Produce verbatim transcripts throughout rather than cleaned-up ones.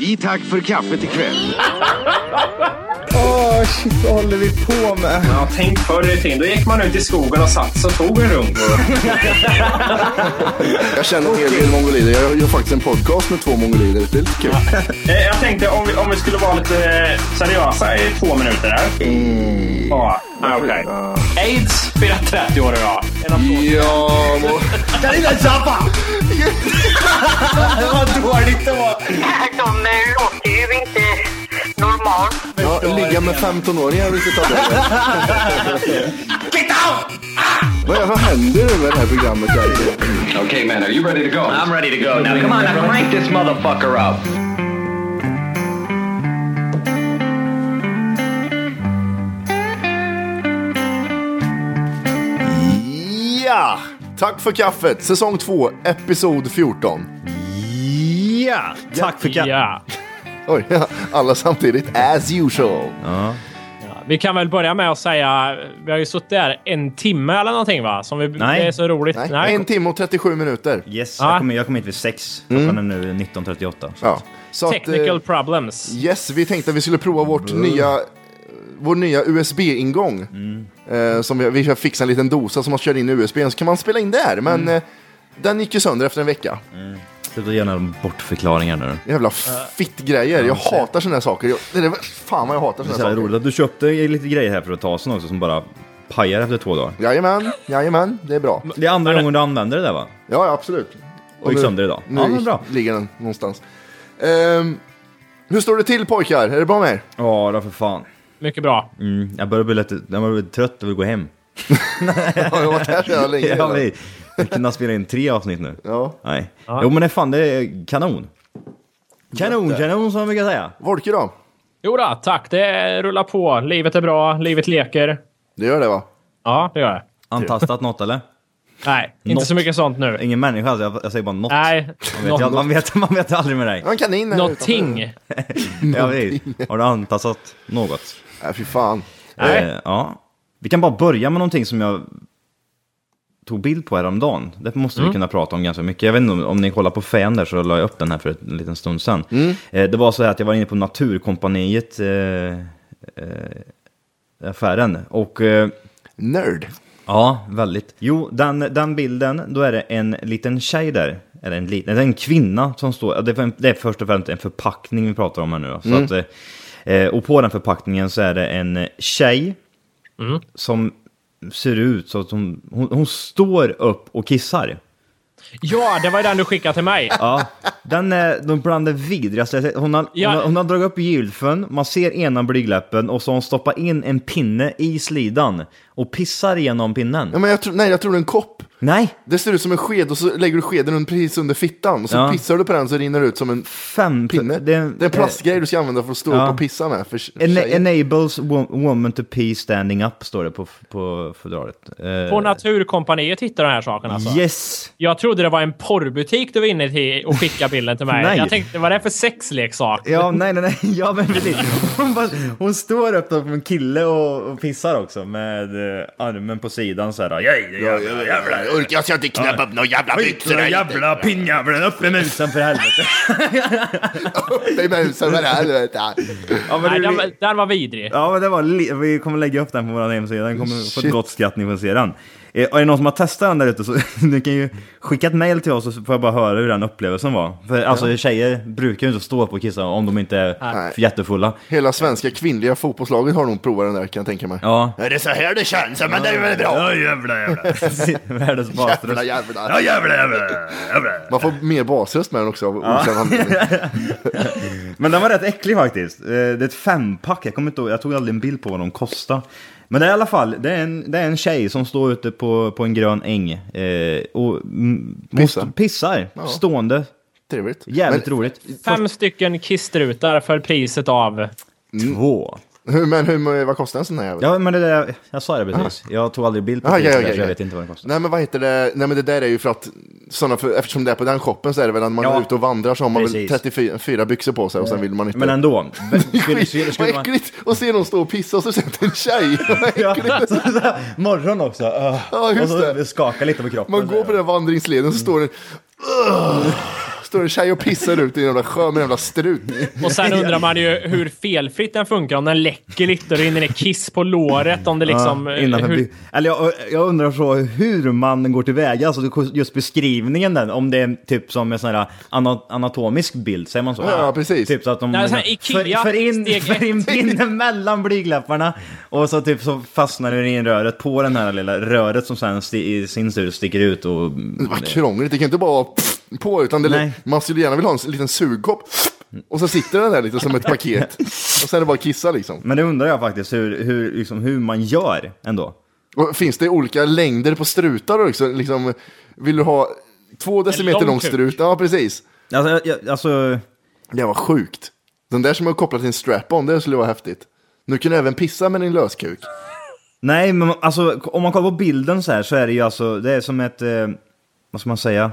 I tack för kaffet ikväll. Åh, oh, shit, vad håller vi på med? Ja, tänk förr i tiden. Då gick man ut i skogen och satt så tog en runk. Jag känner en hel del mongolider. Jag gör faktiskt en podcast med två mongolider. Det är lite kul. Ja. Jag tänkte om vi, om vi skulle vara lite seriösa i två minuter här. Mm. Ja, okej. Okay. Uh. AIDS firar trettio år idag. Ja, må... Kan inte zappa! Vad dåligt det var. De låter ju inte normalt. Ja, ligga med femton-åringar och inte ta det. Get out! Vad, vad händer nu med det här programmet? Okej, okay, man, are you ready to go? I'm ready to go. Now come on, now crank this motherfucker up. Ja! Tack för kaffet. Säsong två, episod fjorton. Ja! Tack för kaffet. Ja. Oj, alla samtidigt. As usual. Ja. Vi kan väl börja med att säga, vi har ju suttit där en timme eller någonting, va? Som vi, Nej. Det är så roligt. Nej, Nej. en timme och trettiosju minuter. Yes, Ja. jag kom, jag kom hit vid sex. Klockan är nu nitton trettioåtta. Så. Ja. Så Technical att, eh, problems. yes, vi tänkte att vi skulle prova vårt mm. nya, vår nya U S B-ingång. Mm. Eh, som vi, vi ska fixa en liten dosa som man kör in i U S B. Så kan man spela in där, men mm. eh, den gick ju sönder efter en vecka. Mm. Det blir gärna bortförklaringar nu. Jävla fitt-grejer. Jag hatar såna här saker. Jag, det är, fan vad jag hatar såna här saker. Det är roligt att du köpte lite grejer här för att ta sån också som bara pajar efter två dagar. Jajamän, jajamän, det är bra. Det är andra gången du använder det där, va? Ja, absolut. Och gick sönder idag. Nu Ja, men bra. ligger den någonstans. Um, hur står det till, pojkar? Är det bra med er? Ja, då för fan. Mycket bra. Mm, jag börjar bli lite, jag börjar bli trött och vill gå hem. Jag har varit här så länge. Ja, vi vi kan spela in tre avsnitt nu. Ja. Nej. Ja. Jo, men det är fan, det är kanon. Kanon, kanon som vi kan säga. Volke då? Jo då, tack. Det rullar på. Livet är bra. Livet leker. Det gör det, va? Ja, det gör det. Antastat något, eller? Nej, inte Något. så mycket sånt nu. Ingen människa, alltså, jag, jag säger bara något. Nej, Man vet, jag, man vet, man vet aldrig med dig. Man kan in här någonting. Ja, vi, har du antastat något? Nej, fy fan. Nej. Eh, ja. Vi kan bara börja med någonting som jag tog bild på häromdagen. Det måste Mm. vi kunna prata om ganska mycket. Jag vet inte om, om ni kollar på fan där, så la jag upp den här för en liten stund sedan. Mm. Eh, det var så här att jag var inne på Naturkompaniet eh, eh, affären. Och eh, Nerd. ja, väldigt. Jo, den, den bilden, då är det en liten tjej där. Eller en liten, det är en kvinna som står. Det är, det är först och främst en förpackning vi pratar om här nu. Då. Så Mm. att, eh, och på den förpackningen så är det en tjej Mm. som ser ut så att hon, hon, hon står upp och kissar. Ja, det var ju den du skickade till mig. Ja, den är de bland det vidrigaste. Hon har, Ja. hon har, hon har dragit upp gylfen, man ser ena blygläppen och så har hon stoppat in en pinne i slidan och pissar igenom pinnen. Ja, men jag tror, nej, jag tror det är en kopp. Nej. Det ser ut som en sked och så lägger du skeden precis under fittan. Och så Ja. pissar du på den så rinner det ut som en Fem pinne. det är- Det är en plastgrej du ska använda för att stå Ja. upp och pissa med. För En, tjejer. enables wo- woman to pee standing up, står det på, på fodralet. Eh, På Naturkompaniet hittar den här saken alltså. Yes! Jag trodde det var en porrbutik du var inne till och skickade bilden till mig. Nej. Jag tänkte, vad är det för sexleksak? Ja, nej, nej, nej. Ja, men precis. Hon, bara, hon står upp som en kille och, och pissar också med eh, armen på sidan så här. Jäj, jävla, jävla, Jag ska inte knäppa upp några jävla byxor. jävla pinnjävlen, upp med musen för helvete. Upp i musen med det här. Ja, men Nej, det, den, var- den var vidrig. ja, men det var li- vi kommer lägga upp den på vår hemsida. Den kommer få Shit. ett gott skratt, ni får se den. Eh, och är det någon som har testat den där ute, så ni kan ju skicka ett mail till oss och så får jag bara höra hur den upplevelsen var. För alltså tjejer brukar ju inte stå på och kissa om de inte är Nej. jättefulla. Hela svenska kvinnliga fotbollslaget har nog provat den där, kan jag tänka mig. Ja. Är det så här det känns? Men det är väl bra. Ja, jävla, jävla. Världens basröst. Jävla, jävla. Ja, jävla, jävla, jävla. Man får mer basröst med den också av okänd anledning. Men den var rätt äcklig faktiskt. Eh, Det är ett fempack. Jag kommer inte ihåg, jag tog aldrig en bild på vad de kostar. Men det är i alla fall, det är en, det är en tjej som står ute på, på en grön äng eh, och mm, Pissar. pissar Ja. stående. Trevligt. Jävligt Men- roligt. Fem stycken kisstrutar för priset av... Två. Hur, men hur, vad kostar en sån här jävel? Ja, men det där, jag sa det precis. Jag tog aldrig bild på Ah, priset, ja, där, ja, så ja. jag vet inte vad det kostar. Nej, men vad heter det? Nej, men det där är ju för att såna för, eftersom det är på den shoppen så är det väl att man Ja. är ute och vandrar så har man väl Precis. trettiofyra byxor på sig och sen vill man inte. Men ändå. Vad äckligt att se någon stå och pissa och så sätter en tjej. Vad Ja, äckligt. så, så, morgon också. Uh. Ja, just och så det. skakar lite på kroppen. Man går på den vandringsleden så står det uh, står en tjej och pissar ut i en jävla sjö med en jävla strut. Och sen undrar man ju hur felfritt den funkar. Om den läcker lite och det rinner ner kiss på låret. Om det liksom... Ja, innanför hur... by- Eller jag, jag undrar så hur man går tillväga. Alltså just beskrivningen den. Om det är typ som en sån här ana- anatomisk bild. Säger man så? Ja, precis. Typ så att de Nej, så här Ikea, för, för in, steg för in pinnen mellan blygläpparna. Och så typ så fastnar det in röret på den här lilla röret som sen sti- i sin tur sticker ut. Och, Det var krångligt, det kan inte bara vara på, utan det, Nej. man skulle gärna vilja ha en liten sugkopp. Och så sitter den där lite som ett paket. Och sen är det bara kissa liksom. Men det undrar jag faktiskt hur, hur, liksom, hur man gör ändå. Och finns det olika längder på strutar också? Liksom, vill du ha två decimeter lång lång kuk. strut? Ja, precis. Alltså, jag, alltså Det var sjukt. Den där som är kopplad till en strap-on, det skulle vara häftigt. Nu kan du även pissa med din löskuk. nej, men alltså om man kollar på bilden så här så är det ju alltså, det är som ett, eh, vad ska man säga,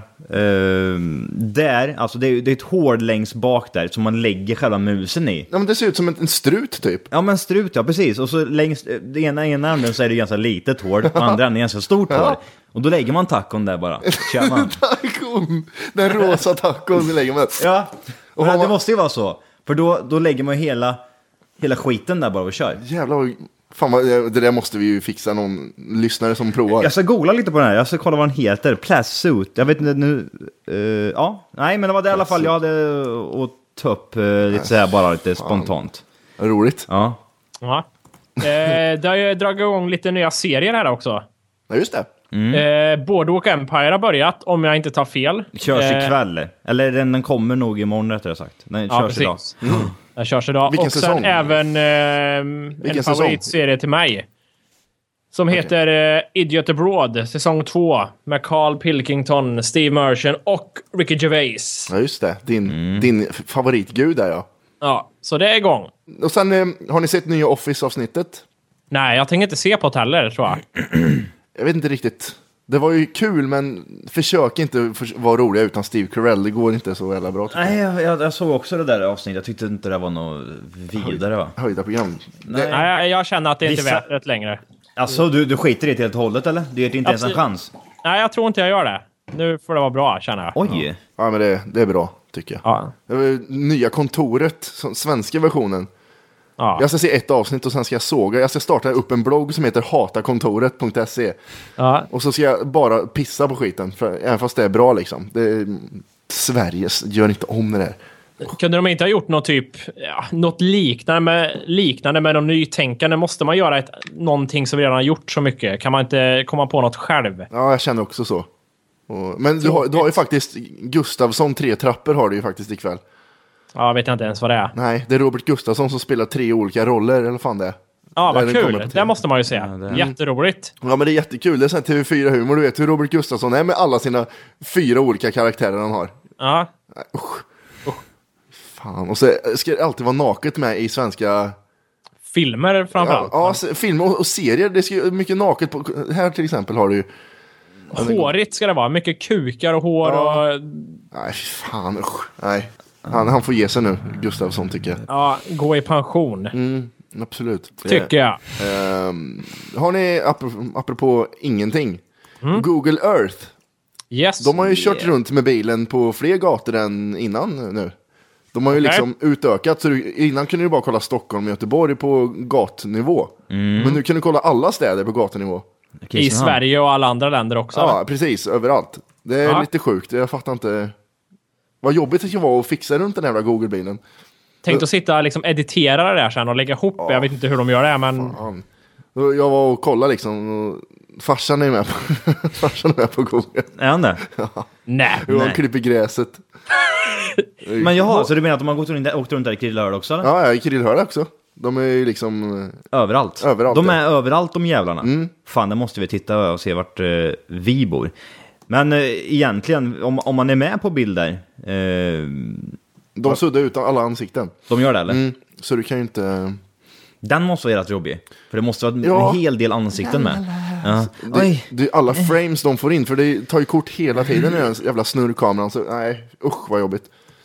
eh, där, alltså det är, det är ett hål längst bak där som man lägger själva musen i. Ja, men det ser ut som en, en strut typ. Ja, men strut, ja precis. Och så längst, det ena ena änden så är det ganska litet hål, och andra änden är ganska stort hål. Och då lägger man tacon där bara. Kör man. Tacon! Den rosa tacon vi lägger med. Ja, Och men har det man- måste ju vara så. För då, då lägger man ju hela, hela skiten där bara och kör. Jävlar, vad- fan vad, det där måste vi ju fixa någon lyssnare som provar. Jag ska googla lite på den här, jag ska kolla vad den heter. Plastsuit, jag vet inte nu. Uh, ja, nej men det var det i alla fall jag hade att ta upp uh, lite så här bara lite spontant. Roligt. Ja. Ja. Eh, det har ju dragit igång lite nya serier här också. Ja, just det. Eh, Boardwalk Empire har börjat, om jag inte tar fel. Körs Eh, ikväll. Eller den, den kommer nog imorgon rättare sagt. Den Ja, körs idag. precis. Den körs idag. Vilken och sen säsong? även eh, en säsong? favoritserie till mig. Som heter eh, Idiot Abroad, säsong två. Med Carl Pilkington, Steve Merchant och Ricky Gervais. Ja, just det. Din, din favoritgud där, ja. Ja, så det är igång. Och sen, eh, har ni sett nya Office-avsnittet? Nej, jag tänker inte se på det heller, tror jag. Jag vet inte riktigt. Det var ju kul, men försök inte för, vara roliga utan Steve Carell. Det går inte så jävla bra. tycker jag. Nej, jag, jag, jag såg också det där avsnittet. Jag tyckte inte det var något vidare va? Höjda program. Nej. Nej, jag känner att det inte är Vissa- värt det längre. Alltså, du, du skiter i det helt och hållet eller? Du ger det inte ens en Absolut. chans? Nej, jag tror inte jag gör det. Nu får det vara bra, känner jag. Oj! Ja, men det, det är bra, tycker jag. Ja. Det var nya kontoret, som, svenska versionen. Ja. Jag ska se ett avsnitt och sen ska jag såga. Jag ska starta upp en blogg som heter hatakontoret punkt se. Ja. Och så ska jag bara pissa på skiten, för, även fast det är bra liksom. Det är, Sverige gör inte om det där. Kunde de inte ha gjort något typ, ja, något liknande med, liknande med de nytänkande? Måste man göra ett, någonting som vi redan har gjort så mycket? Kan man inte komma på något själv? Ja, jag känner också så. Och, men du har, du har ju faktiskt Gustafsson, tre trappor har du ju faktiskt ikväll. Ja, jag vet inte ens vad det är. Nej, det är Robert Gustafsson som spelar tre olika roller, eller fan det är. Ja, vad Eller kommer kul. på Det tv. måste man ju se. det- Jätteroligt. Ja, men det är jättekul. Det är sån här T V fyra-humor. Du vet hur Robert Gustafsson är med alla sina fyra olika karaktärer han har. Ja. Nej, usch. Fan. Och så ska det alltid vara naket med i svenska... Filmer Ja, framförallt. ja, se- film och, och serier. Det ska ju mycket naket på... Här till exempel har du ju... Hårigt ska det vara. Mycket kukar och hår Ja. och... Nej, fy fan. Usch. Nej. Han, han får ge sig nu, Gustafsson, tycker jag. Ja, gå i pension. Mm, absolut. Tycker jag. Ehm, har ni, apropå, apropå ingenting, Mm. Google Earth. Yes. De har ju kört runt med bilen på fler gator än innan nu. De har ju Okej. liksom utökat, så du, innan kunde du bara kolla Stockholm och Göteborg på gatnivå. Men nu kan du kolla alla städer på gatunivå. I Sverige och alla andra länder också. Ja, precis, överallt. Det är Ja. lite sjukt, jag fattar inte. Vad jobbigt det ska vara att fixa runt den här jävla Google-bilen. Tänk att sitta och liksom editera det där sen och lägga ihop. Jag vet inte hur de gör det, men... Fan. Jag var och kollade liksom, och farsan är med på, farsan är med på Google. Är han det? Nej. Hur han Nej. klipper gräset. Men jaha, så du menar att de har gått runt, åkt runt där i Krillhörd också? Eller? Ja, jag Krill hörde också. De är ju liksom... Överallt. Överallt, De ja. är överallt, de jävlarna. Fan, det måste vi titta och se vart eh, vi bor. Men eh, egentligen, om, om man är med på bilder, eh, De suddar ut alla ansikten. de gör det eller? Mm, så du kan ju inte... Den måste vara rätt jobbig. För det måste vara en Ja. hel del ansikten med. Ja. Det, Oj. det är alla frames de får in, för det tar ju kort hela tiden i den jävla snurrkameran. Så nej, usch vad jobbigt.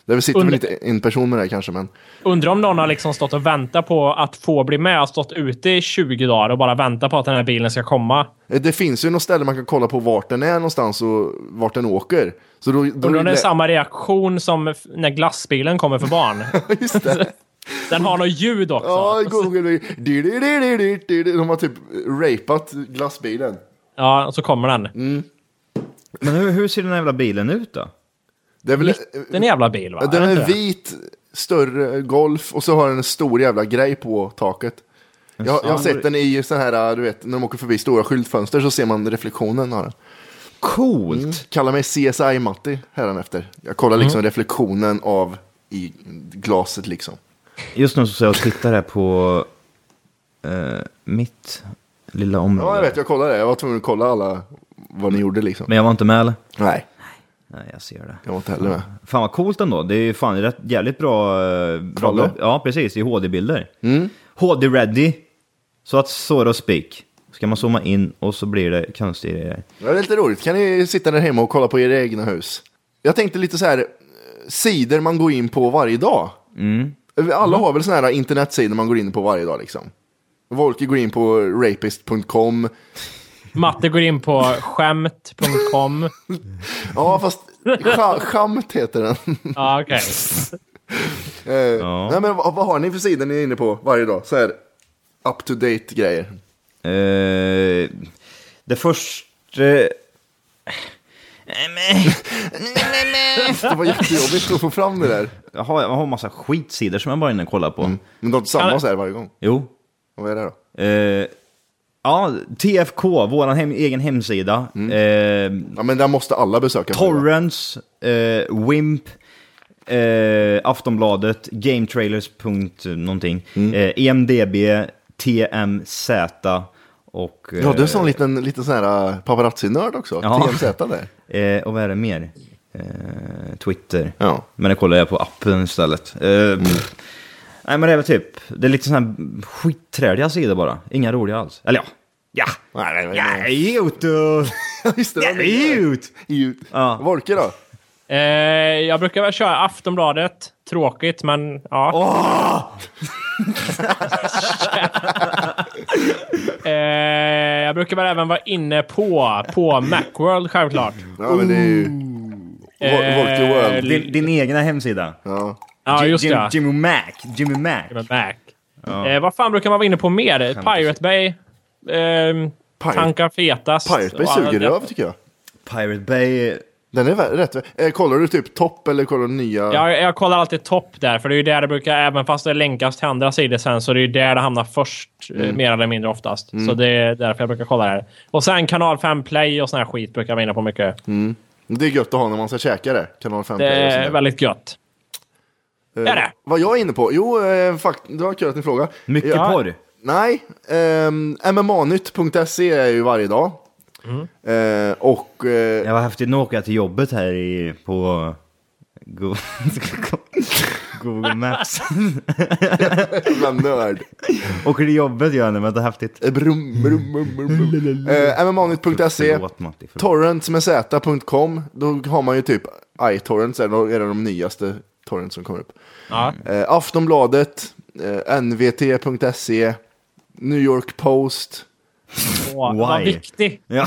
Där sitter Under- väl inte en person med det kanske, men... Undrar om någon har liksom stått och väntat på att få bli med. Har stått ute i tjugo dagar och bara väntat på att den här bilen ska komma. Det finns ju något ställe man kan kolla på vart den är någonstans och vart den åker. Så då, då Undrar om det är samma reaktion som f- när glassbilen kommer för barn. Just det. Den har något ljud också. Ja, Google. De har typ rapat glassbilen. Ja, och så kommer den. Mm. Men hur, hur ser den här jävla bilen ut då? Det är väl, Den jävla bil, va? den Är det är inte det? vit, större Golf och så har den en stor jävla grej på taket. Jag, jag har sett den i så här, du vet, när de åker förbi stora skyltfönster så ser man reflektionen av den. Coolt! Mm. Kallar mig C S I-Matti hädanefter. Jag kollar liksom Mm. reflektionen av i glaset liksom. Just nu så ser jag och tittar här på eh, mitt lilla område. Ja, jag vet, jag kollade det. Jag var tvungen att kolla alla vad ni gjorde liksom. Men jag var inte med, eller? Nej, Nej, jag ser det. jag var inte heller med. Fan vad coolt ändå. Det är ju fan rätt, jävligt bra... eh, bra Kolla. ja, precis. I H D-bilder. Mm. H D-ready. Så att så to speak. Ska man zooma in och så blir det konstiga grejer. Det är lite roligt. Kan ni sitta där hemma och kolla på era egna hus? Jag tänkte lite så här, eh, sidor man går in på varje dag. Mm. Alla har väl såna här internetsidor man går in på varje dag liksom. Volker går in på rapist punkt com. Matte går in på skämt punkt com. Ja, fast scha- schamt heter den. Ja, okej. eh, Ja. Nej, men vad, vad har ni för sidor ni är inne på varje dag? Så här up to date grejer. Eh, det första... Det var jättejobbigt att få fram det där. Jag har, jag har en massa skitsidor som jag bara är inne och kollar på. Men de har inte samma Kan- så här varje gång. Jo. Vad är det då? Eh, ja, T F K, våran hem, egen hemsida. Eh, Ja, men där måste alla besöka. Torrents, eh, Wimp, eh, Aftonbladet, Gametrailers. någonting, Mm. eh, E M D B, T M Z och... Eh, Ja, du är sån liten, liten sån här uh, paparazzi-nörd också. Ja. T M Z där. eh, och vad är det mer? Eh, Twitter. Ja. Men det kollar jag på appen istället. Eh, Mm. Nej, men det är väl typ, det är lite sån här skitträdiga sidor bara. Inga roliga alls. Eller ja. Ja! Nej, nej, nej. Ja, Youtube! Just det. Ja, ut! Ut. Ja. Volker då? Eh, jag brukar väl köra Aftonbladet. Tråkigt, men ja. eh, jag brukar väl även vara inne på, på Macworld, självklart. Ja, men det är ju... Vol- Volker World. Din, din egna hemsida. Ja. Ja, just Jim, det. Jimmy Mac. Jimmy Mac. Med Mac. Eh, vad fan brukar man vara inne på mer? Pirate Bay. Eh, tankar fetast. Pirate Bay Och suger alla- röv tycker jag. Pirate Bay. Den är vä- rätt. Eh, kollar du typ topp eller kollar du nya? Jag, jag kollar alltid topp där, för det är ju där det brukar, även fast det länkas till andra sidor sen, så det är ju där det hamnar först, eh, mer eller mindre oftast. Så det är därför jag brukar kolla där. Och sen Kanal fem Play och sån här skit brukar jag vara inne på mycket. Det är gött att ha när man ska käka det. Kanal fem Det Play och sånt är där. väldigt gött. Eh, är det. Vad jag är inne på? Jo, eh, fakt- det var kul att ni frågar. Mycket Ja, porr. Nej, um, M M A nytt punkt se är ju varje dag. Eh, och... Eh, Jag var häftigt nog åka till jobbet här i, på Go- Google Maps. jävla nörd. Åker till jobbet gör jag nu, men det är häftigt. Eh, Brum, brum, brum, brum, brum. Eh, M M A nytt punkt se. Förlåt, Matti, förlåt. Torrents med z punkt com. Då har man ju typ iTorrents, då är det de nyaste torrents som kommer upp. Ja. Eh, Aftonbladet, eh, N V T punkt se, New York Post. Åh, vad Why? viktig. Ja.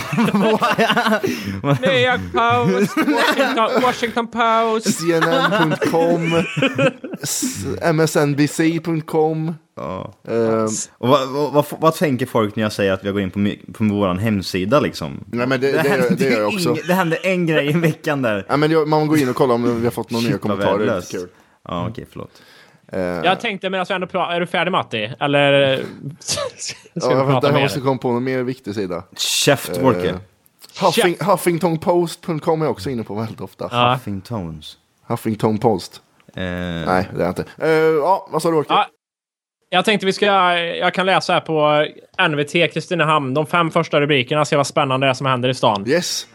New York Post, Washington, Washington Post. C N N punkt com, S- M S N B C punkt com. Ja. Eh, Och vad, vad, vad, vad tänker folk när jag säger att jag går in på, my- på vår hemsida liksom? nej, men det, det, gör, det gör jag också. Ing- det hände en grej i veckan där. Nej, men jag, man går in och kollar om vi har fått några nya Shit, vad kommentarer. Det är värdelöst. lite kul. Ja, okej, förlåt. Eh, Jag tänkte medan vi ändå pratar, är du färdig Matti? Eller ska ja, vi jag, prata jag mer? måste komma på någon mer viktig sida. Käft, Volker. Eh, Huffing, Huffington Post punkt com är jag också inne på väldigt ofta. Ja. Huffingtons. Huffington Post. Eh, Nej, det är jag inte. Eh, ja, vad sa du, Orke? Ja, jag tänkte vi ska, jag kan läsa här på N V T Kristinehamn, de fem första rubrikerna, se vad spännande det är som händer i stan. Yes.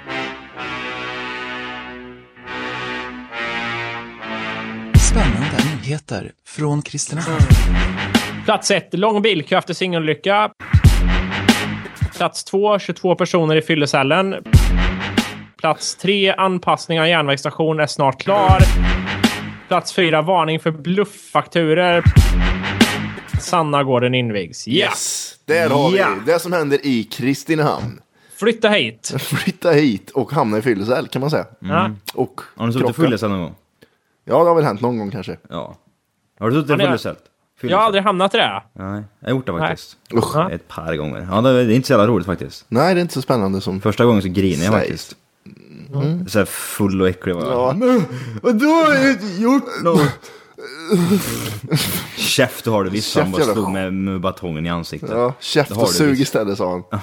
Spännande nyheter från Kristinehamn. Plats ett, lång bilkö efter singelolycka. Plats två, tjugotvå personer i fyllecellen. Plats tre, anpassning av järnvägsstation är snart klar. Plats fyra, varning för blufffakturer. Sannagården invigs. Yes! Yes! Där har vi Ja. det som händer i Kristinehamn. Flytta hit. Flytta hit och hamna i fyllecell kan man säga. Ja. Och Har du suttit i krocka. fyllecell någon gång? Ja, det har väl hänt någon gång kanske. Ja. Har du suttit i Ja, det- fyllecell? Jag har aldrig hamnat i det. Nej, jag har gjort det faktiskt. Usch. Ja. Ett par gånger. Ja, det är inte så jävla roligt faktiskt. Nej, det är inte så spännande som... Första gången så griner jag Sägs. faktiskt. Mm. Så här full och äcklig var jag. Ja. Och då har jag inte gjort något. Käft har du visst. Han Käft, bara jävla slog skit. med, med batongen i ansiktet. Ja, käft Det har och du sug visst. istället, sa han.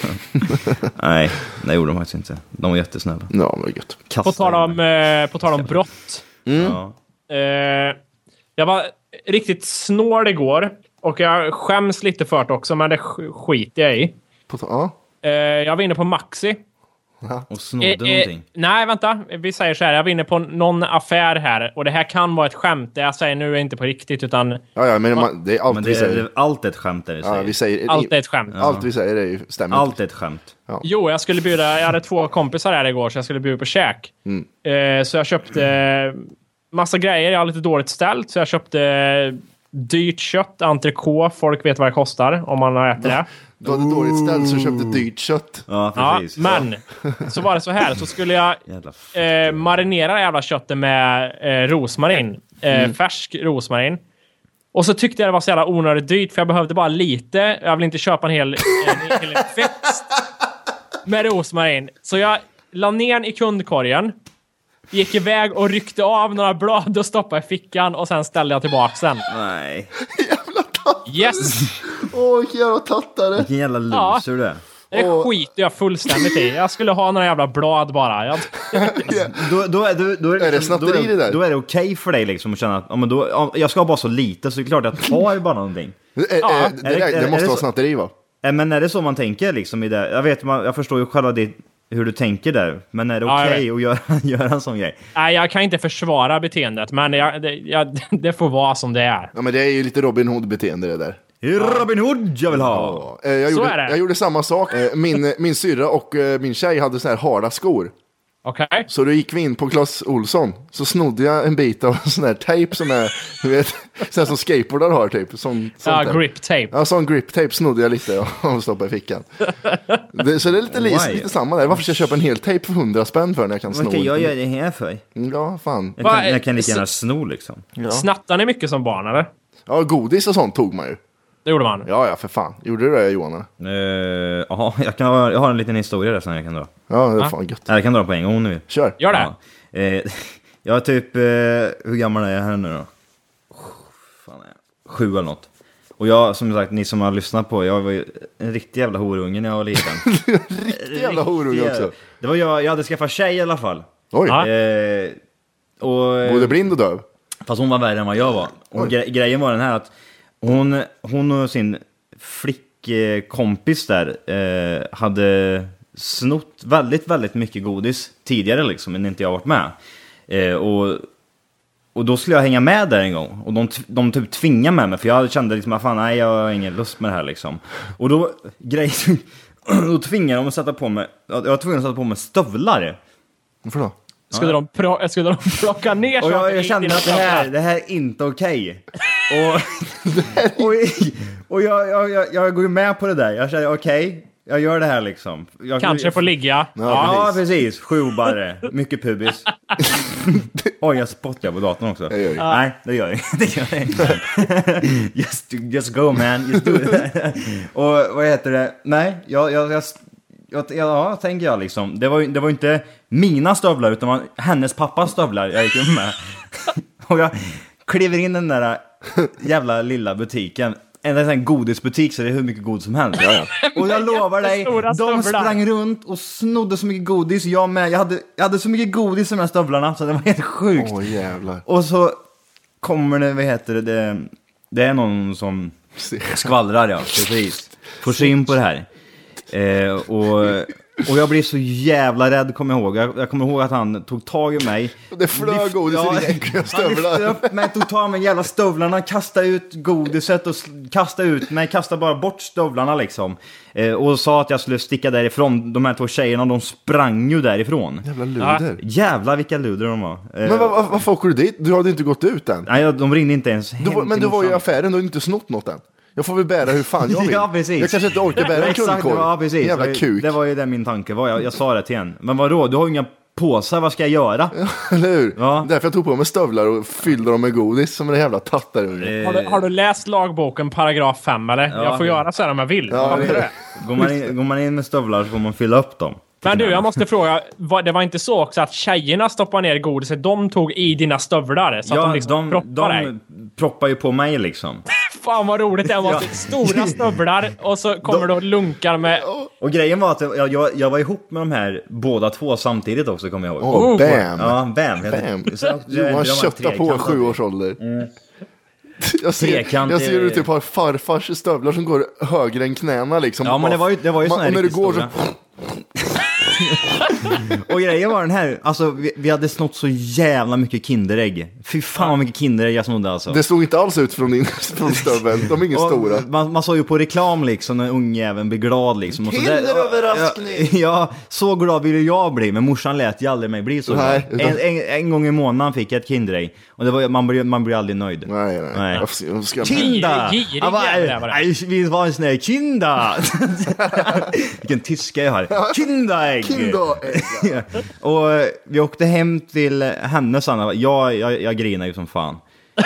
Nej, det gjorde de faktiskt inte. De var jättesnälla. Ja, men gött. På Kastade tal om, mig. eh, på tal om brott. Ja. Eh, jag var riktigt snål igår. Och jag skäms lite för det också, men det sk- skiter jag i. På ta- ja. Eh, jag var inne på Maxi. Och snodde Eh, eh, någonting. nej, vänta. Vi säger så här. Jag var inne på någon affär här. Och det här kan vara ett skämt. Det jag säger nu är inte på riktigt, utan Ja, ja, men man, det är allt Men vi det, säger. det, allt är ett skämt där vi säger. Ja, vi säger allt är ett skämt. allt vi säger är ju stämmer. Allt är ett skämt. Jo, jag skulle bjuda... Jag hade två kompisar här igår, så jag skulle bjuda på käk. Eh, så jag köpte eh, massa grejer. Jag har lite dåligt ställt, så jag köpte eh, dyrt kött, entrecote. Folk vet vad det kostar om man har ätit det. Du hade dåligt ställt så du köpte dyrt kött. Ja, Ja, precis. men så var det så här. Så skulle jag Jävla f- eh, marinera det jävla köttet med eh, rosmarin. Eh, Färsk rosmarin. Och så tyckte jag det var så jävla onödigt dyrt, för jag behövde bara lite. Jag vill inte köpa en hel, en, en hel fest med rosmarin. Så jag la ner den i kundkorgen. Gick iväg och ryckte av några blad och stoppade i fickan. Och sen ställde jag tillbaka sen. Nej. Jävla tatt. Yes! Åh, vilken jävla tattare. Vilken jävla loser du är. Det Åh. skiter jag fullständigt i. Jag skulle ha några jävla blad bara. Jag, Då, då, är- då, då, Är det snatteri då, det där? Då är det okej för dig liksom att känna att ja, men då, ja, jag ska ha bara så lite, så det är klart jag tar bara någonting. Det, Ja. är, det, Är det- det, är det det måste så? vara snatteri, va? Eh, Men är det så man tänker liksom i det? Jag vet, man, jag förstår ju själva det, hur du tänker där. Men är det Ja, jag okej att göra, göra en sån grej? nej, jag kan inte försvara beteendet, men jag, det, jag, det får vara som det är. Ja, men det är ju lite Robin Hood-beteende det där. Robin Hood jag vill ha! Eh, Jag Så gjorde, är det. jag gjorde samma sak. Eh, Min, min syrra och eh, min tjej hade så här harda skor. Okej? Så då gick vi in på Clas Ohlson. Så snodde jag en bit av sån här tejp som är, du vet, så här som skateboardar har typ. Sån, sånt Ja, där. grip tape. Ja, sån grip tape snodde jag lite och stoppade i fickan. Det, så det är lite, li, Why? lite samma där. Varför ska jag köpa en hel tejp för hundra spänn för när jag kan sno? Vad ska jag lite? göra det här för? Ja, fan. Jag Va, kan, jag kan lika så- gärna sno liksom. Ja. Snattar ni mycket som barn, eller? Ja, godis och sånt tog man ju. Det gjorde man. Ja, ja, för fan. Gjorde du det, Johan? Eh, Jaha, jag, kan ha- jag har en liten historia där som jag kan dra. Ja, det är Ja. fan gött. Nej, jag kan dra på en gång nu. Kör. Gör det. Ja. Eh, jag är typ, eh, hur gammal är jag här nu då? Fan är jag? Sju eller något. Och jag, som sagt, ni som har lyssnat på, jag var ju en riktig jävla horunge när jag var liten. Riktig jävla horunge Riktig- också. Det var jag, jag hade skaffat tjej i alla fall. Oj, Ja. Eh, och, både blind och döv. Fast hon var värre än vad jag var. Och gre- grejen var den här att hon, hon och sin flickkompis där eh, hade snott väldigt, väldigt mycket godis tidigare liksom, men inte jag varit med. Eh, och, och då skulle jag hänga med där en gång. Och de, t- de typ tvingade med mig, för jag kände liksom att fan, nej, jag har ingen lust med det här liksom. Och då, grejen, då tvingade de att sätta på mig, jag var tvungen att sätta på mig stövlar. Varför då? Skulle, de pro- skulle de plocka ner Och jag, saker jag i kände dina att det här, stövlar? det här är inte okej. Och, och, och jag, jag, jag, jag går ju med på det där. Jag känner okej, jag gör det här liksom. Jag, Kanske jag, får ligga. Ja, precis. Sju barre. Mycket pubis. Oj, jag spottar på datorn också. Det gör jag. Nej, det gör jag det gör jag inte. just, just go man, just do it. Och vad heter det? Nej, jag, jag, jag, jag, ja, tänker jag liksom. Det var ju det var ju inte mina stövlar, utan var hennes pappas stövlar jag gick med. Och jag kliver in i den där jävla lilla butiken. En sån här godisbutik, så det är hur mycket godis som helst. Och jag lovar dig, Jättestora de stövlar. sprang runt och snodde så mycket godis. Jag med, jag hade, jag hade så mycket godis i de här stövlarna, så det var helt sjukt. Åh, jävlar. Och så kommer det, vad heter det, det, det är någon som skvallrar, ja, precis. Får se in på det här. Eh, och Och jag blev så jävla rädd, kommer jag ihåg. Jag, jag kommer ihåg att han tog tag i mig. Det flög godis i dina äckliga stövlar. Han lyfte upp mig, tog tag i mig jävla stövlarna, kastade ut godiset och sl- kastade ut mig, kastade bara bort stövlarna liksom. Eh, och sa att jag skulle sticka därifrån. De här två tjejerna, de sprang ju därifrån. Jävla luder. Jävla vilka luder de var. Eh, Men vad, vad, varför åker du dit? Du hade inte gått ut än. Nej, de ringde inte ens hem. Du, var- men till du var ju i morsan. affären, du har inte snott något än. Jag får väl bära hur fan jag vill. Ja, precis. Jag kanske inte orkar bära en Exakt, kundkorg. ja, precis. Jävla Det var- kuk. Det var ju det min tanke var. Jag, jag sa det till en. Men vadå, du har ju inga påsar, vad ska jag göra? Eller hur? Ja. Därför jag tog på mig stövlar och fyllde dem med godis som en jävla tattarunge. Har du, har du läst lagboken paragraf fem eller? Ja. Jag får göra så här om jag vill. Ja, Har du det- det? Går man, in, går man in med stövlar så får man fylla upp dem. Men du, jag måste fråga. var- Det var inte så också att tjejerna stoppade ner godiset, de tog i dina stövlar? Så att Ja, de liksom de, proppar dig? de proppar ju på mig liksom. Fan vad roligt det var. Ja. Stora stövlar och så kommer du och lunkar med... Och grejen var att jag, jag, jag var ihop med de här båda två samtidigt också, kommer jag ihåg. Åh, oh, bam! Ja, bam. Bam. Så, Johan köttar på trekant. sju års ålder. Jag ser, Trekant jag ser är- ut typ har farfars stövlar som går högre än knäna liksom. Ja, men det var ju, det var ju sån Man- här och när du riktigt går så... stora. Och grejen var den här, alltså vi, vi hade snott så jävla mycket Kinderägg. Fy fan vad mycket Kinderägg jag snodde alltså. Det stod inte alls ut från din från stöveln. De är inga Och stora. Man, man såg ju på reklam liksom när ungjäveln blir glad liksom. Och så där- Kinderöverraskning! Ja, ja, så glad ville jag bli, men morsan lät ju aldrig mig bli så glad. Nej, utan- en, en, en gång i månaden fick jag ett Kinderägg. Och det var, man, blir, man blir aldrig nöjd. Nej, nej. Nej. Jag ska, jag ska... Kinda! Girig Jag bara, jävel var det. "Nej, vi var en sån här Kinda! Vilken tyska jag har. Kindaägg! Kinderägg. Och eh, vi åkte hem till henne, Sanna. Jag, jag, jag grinar ju som fan. Eh,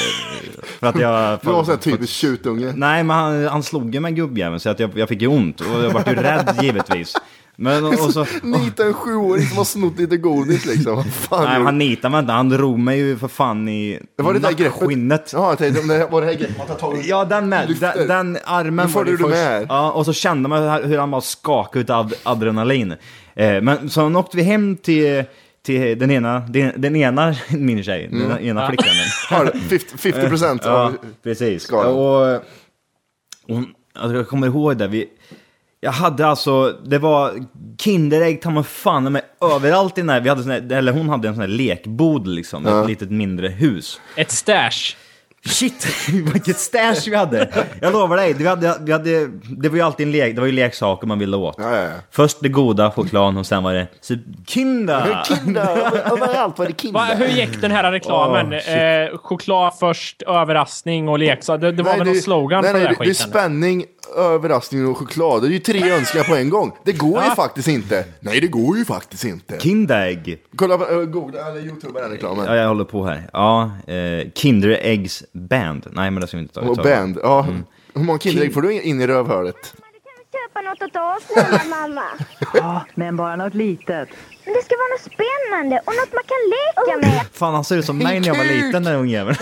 för att jag... Du var sån här typisk tjutunge. Nej, men han, han slog ju med gubbjäveln så att jag, jag fick ju ont. Och jag var ju rädd givetvis. Men och så... Nita en sjuåring som har snott lite godis liksom. Vad fan Nej, du- han nitade mig inte. Han drog mig ju för fan i Det var det där greppet. nackskinnet. Ja, jag tänkte, det var det här greppet man tar tag i. Ja, den med. Lyfter. Den, den armen Nu får var det du först. med. Ja, och så kände man hur han bara skakade ut av adrenalin. Eh, men så åkte vi hem till, till den ena, den, den ena min tjej, Mm. den ena flickan. Har femtio procent Ja, av... precis. skalan. Och, och alltså, jag kommer ihåg det. Vi, jag hade alltså, det var Kinderägg, ta mig fan med överallt i den här, vi hade sån här, eller hon hade en sån här lekbod liksom, ett litet mindre hus. Ett stash. Shit, vilket stash vi hade. Jag lovar dig, vi hade, vi hade, det var ju alltid en lek, det var ju leksaker man ville åt. Ja, ja, ja. Först det goda chokladen och sen var det så, Kinda. Kinda, överallt var det Kinda. Va, hur gick den här reklamen? Oh, shit. eh, choklad först, överraskning och leksak. Det, det var Nej, väl det- någon slogan nej, för nej, den det, här det är skiten? spänning, överraskning och choklad. Det är ju tre önskningar på en gång. Det går ju Ja. faktiskt inte. Nej, det går ju faktiskt inte. Kinderägg. Kolla på uh, Google eller YouTube den reklamen. Ja, jag håller på här. Ja, eh, Kinderäggs band. Nej, men det ska vi inte ta. Och ta- band. Ja. Hur många Kinderägg får du in i rövhålet? Köpa något åt oss, mamma, mamma. Ja, men bara något litet. Men det ska vara något spännande och något man kan leka med. Fan, han ser ut som mig när jag var liten, den ungjäveln.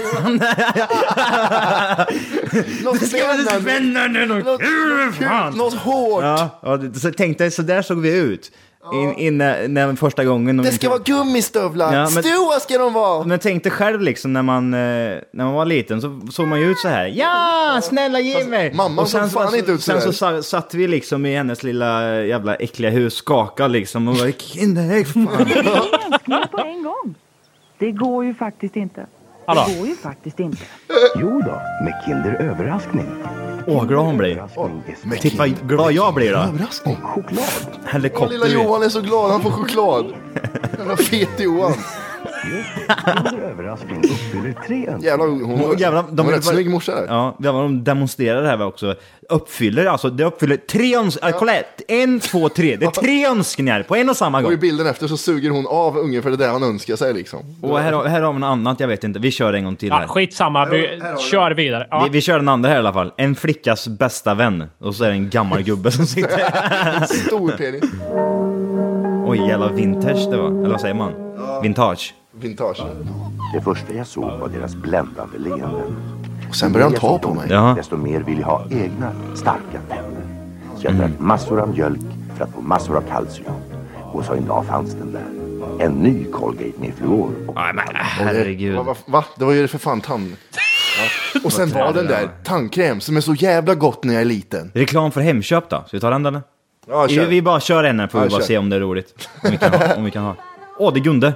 Något spännande. spännande. Något, Fan. något hårt. Ja, ja, det- så tänkte jag, så där såg vi ut. In, inne, när första gången. Det ska vara gummistövlar. Ja, men- Stora ska de vara. Men tänk dig själv liksom när man, eh, när man var liten så såg man ju ut så här. Ja, snälla ge mig! mamman och sen, såg fan så, inte ut sen så så sa- satt vi liksom i hennes lilla jävla äckliga hus, skakade liksom och var Kinderägg fan. Önskningar på en gång. Det går ju faktiskt inte. Hallå? Det går ju faktiskt inte. Jo då, med Kinder överraskning. Åh, glad hon blir. Med Titta vad glad jag blir då. Överraskning. choklad. Helikopter. Lilla Johan är så glad, han får choklad. Jävla fet Johan. Kinder överraskning uppfyller tre önskningar. Jävlar, hon var, Och jävlar, hon var rätt snygg morsa där. Ja, det var de demonstrerade här också. Uppfyller alltså, det uppfyller tre önskningar. Kolla här, en, två, tre. Det är tre önskningar på en och samma Och gång. i bilden efter så suger hon av ungen för det är det han önskar sig liksom. Och här, har- här har vi något annat, jag vet inte. Vi kör en gång till Ja, här. skitsamma. Vi kör vidare. Ja. Vi, vi kör den andra här i alla fall. En flickas bästa vän. Och så är det en gammal gubbe som sitter. Stor penis. Oj, jävla vintage det var. Eller vad säger man? Vintage. Vintage. Det första jag såg var deras bländande leenden. Och sen började han ta på mig. Ja. Desto mer vill jag ha egna starka tänder. Så jag drack massor av mjölk för att få massor av kalcium. Och så en dag fanns den där. En ny Colgate med fluor. Nej, men herregud. Va, va, va? Det var ju för fan tand. Ja. Och sen var den där tandkräm som är så jävla gott när jag är liten. Reklam för Hemköp då. Ska vi ta den eller? Ja, vi, vi bara kör en här för att ja, bara se om det är roligt. Om vi kan ha. Om vi kan ha. Åh, det är Gunde.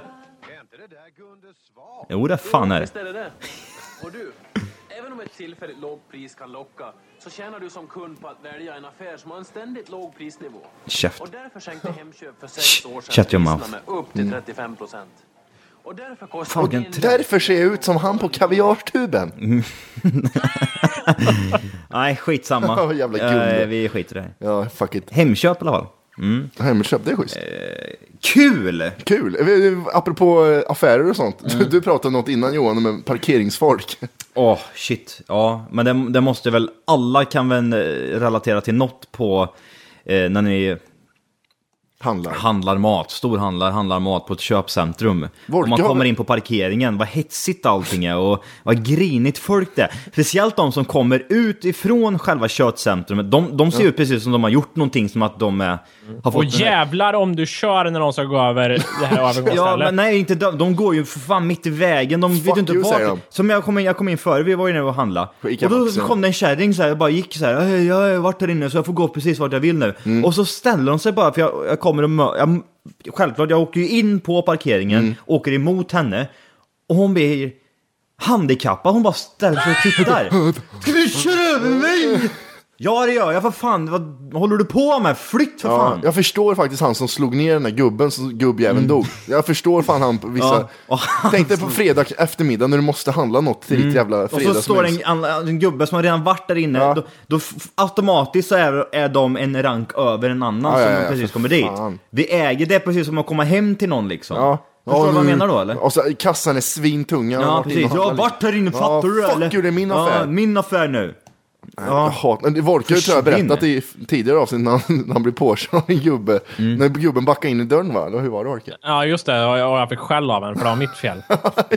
Jo, det fan är det. Och du, även om ett tillfälligt lågpris kan locka, så tjänar du som kund på att välja en affär som har en ständigt låg prisnivå. Käft. Och därför sänkte Hemköp för sex år sedan priserna med upp till trettiofem procent. Och därför kostar och därför ser jag ut som han på kaviartuben. Mm. Nej, skitsamma. Jävla Gunde. Uh, vi skiter i det. Ja, fuck it. Hemköp i alla fall. Mm. Hemköp, det är schysst. Uh, kul! Kul. Apropå affärer och sånt. Mm. Du, du pratade något innan, Johan, om parkeringsfolk. Åh, oh, shit. Ja, men det, det måste väl... Alla kan väl relatera till något på... Eh, när ni... Handlar. handlar mat, storhandlar, handlar mat på ett köpcentrum. Om man kommer in på parkeringen, vad hetsigt allting är och vad grinigt folk det är. Speciellt de som kommer ut ifrån själva köpcentrumet. De, de ser ja. ut precis som de har gjort någonting, som att de är, har fått... Och jävlar om du kör när de ska gå över det här övergångsstället. Ja, men nej, inte de, de går ju för fan mitt i vägen. De vet inte vad. Som jag kom in, jag kom in före, vi var inne och handla. Och då kom det en kärring så här, jag bara gick så här, jag har varit där inne så jag får gå precis vart jag vill nu. Mm. Och så ställer de sig bara, för jag, jag kommer och mö- jag, självklart, jag åker ju in på parkeringen, mm. åker emot henne och hon blir handikappad, hon bara ställer sig och tittar. Ska du köra över mig? Ja, det gör jag. För fan, vad håller du på med? Flytt för ja, fan. Jag förstår faktiskt han som slog ner den där gubben, så gubbjäveln mm. dog. Jag förstår fan han på vissa... Ja. Tänk dig på fredag eftermiddag när du måste handla något till mm. ditt jävla fredagsmys. Och så står en, en gubbe som har redan varit där inne. Ja. Då, då automatiskt så är, är de en rank över en annan ja, som ja, ja, precis kommer fan. dit. Vi äger det precis som att komma hem till någon liksom. Ja. Förstår du ja, vad jag menar då, eller? Och så kassan är svintunga. Ja, precis. Jag har varit här inne, fattar ja, du fuck eller? Fuck you, det är min affär. Ja, min affär nu. Nej, ja. Jag hatar, men Volker tror jag berättat i tidigare avsnitt när han, när han blev påkörd av en gubbe. Mm. När gubben backade in i dörren, va? Hur var det, Volker? Ja, just det. Och jag, jag fick skäll av en, för det var mitt fel.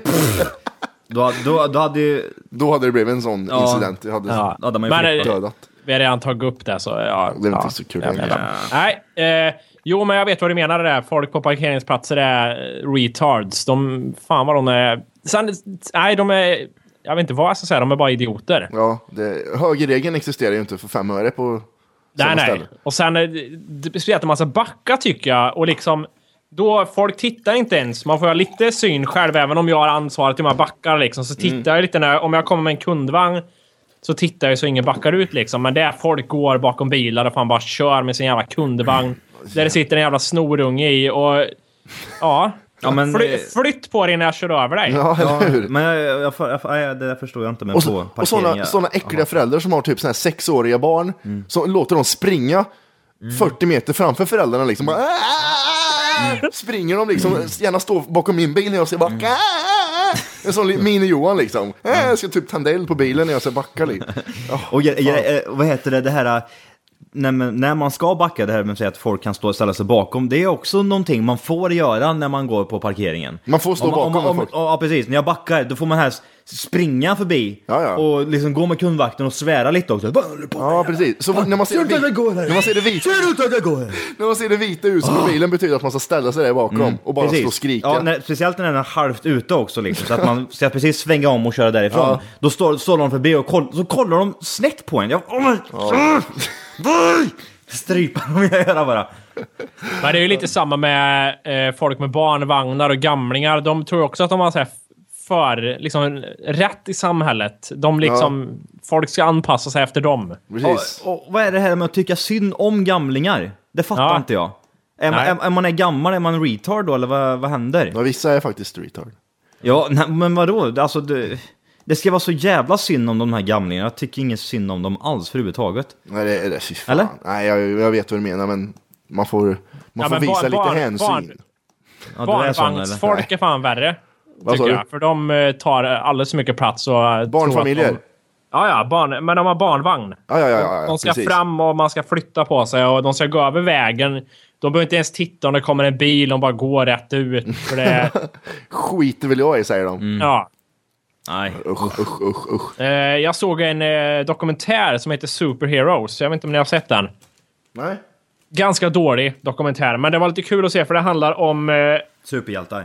då, då, då, hade ju... då hade det blivit en sån ja. incident. Jag hade, ja. hade man ju men, dödat. Vi har redan tagit upp det, så ja. Det är ja. inte så kul. Ja. Nej, eh, jo, men jag vet vad du menar det där. Folk på parkeringsplatser är retards. De, fan vad de är... Sen, nej, de är... Jag vet inte vad jag ska säga, de är bara idioter. Ja, det, högerregeln existerar ju inte för fem öre på nej, nej. Ställe. Och sen, det speciellt en massa backa tycker jag. Och liksom, då folk tittar inte ens. Man får ha lite syn själv, även om jag har ansvaret till de här backar liksom. Så tittar mm. jag lite när, om jag kommer med en kundvagn, så tittar jag så ingen backar ut liksom. Men där folk går bakom bilar och fan bara kör med sin jävla kundvagn. Mm. Där det sitter en jävla snorunge i och... Ja... Ja, men, Fly, flytt på dig när jag kör över dig. Ja, eller hur? Ja, men jag, jag, jag, jag, det där förstår jag inte. Men och så, på och sådana, sådana äckliga Aha. föräldrar som har typ såna här sexåriga barn mm. så låter de springa mm. fyrtio meter framför föräldrarna liksom. Bara, mm. springer de liksom, gärna stå bakom min bil när jag ska backa. Mm. En sån mini-Johan liksom. Mm. Jag ska typ tandell på bilen när jag ska backa lite. Oh, och jag, jag, vad heter det, det här... När man, när man ska backa, det här med att säga att folk kan stå och ställa sig bakom, det är också någonting man får göra när man går på parkeringen. Man får stå om, bakom om, om, folk. Ja, precis. När jag backar, då får man här springa förbi ja, ja. och liksom gå med kundvakten och svära lite också. Ja, precis. Så när man ser det, när man ser det vita, när man ser det vita ut som bilen betyder att man ska ställa sig där bakom mm, och bara precis. stå och skrika. Ja, när, speciellt när den är halvt ute också liksom, så att man ska precis svänga om och köra därifrån. Ja. Då står, står de förbi och koll, så kollar de snett på en. Jag, oh ja. Strypa dem jag gör bara. Men det är ju lite samma med eh, folk med barnvagnar och gamlingar. De tror också att de har så här för liksom rätt i samhället. De liksom ja. folk ska anpassa sig efter dem. Precis. Och, och vad är det här med att tycka synd om gamlingar? Det fattar ja. inte jag. Är, är, är man är gammal, är man retard då eller vad, vad händer? Ja, vissa är faktiskt retard. Ja, nej, men vadå? Alltså det, det ska vara så jävla synd om de här gamlingarna. Jag tycker inget synd om dem alls för överhuvudtaget. Nej, det är det. Eller? Nej, jag, jag vet vad du menar, men man får, man ja, får visa bar, lite bar, hänsyn. Barn, ja, barnvagnsfolk är fan värre. Tycker jag. För de tar alldeles så mycket plats. Och barnfamiljer? De, ja, ja, barn, men de har barnvagn. Ja, ja, ja, ja, de ska precis. fram och man ska flytta på sig och de ska gå över vägen. De behöver inte ens titta om det kommer en bil, de bara går rätt ut. För det... Skiter väl jag i, säger de. Mm. Ja. Nej. Usch, usch, usch, usch. Eh, jag såg en eh, dokumentär som heter Superheroes. Jag vet inte om ni har sett den. Nej. Ganska dålig dokumentär, men det var lite kul att se för det handlar om... Eh, superhjältar.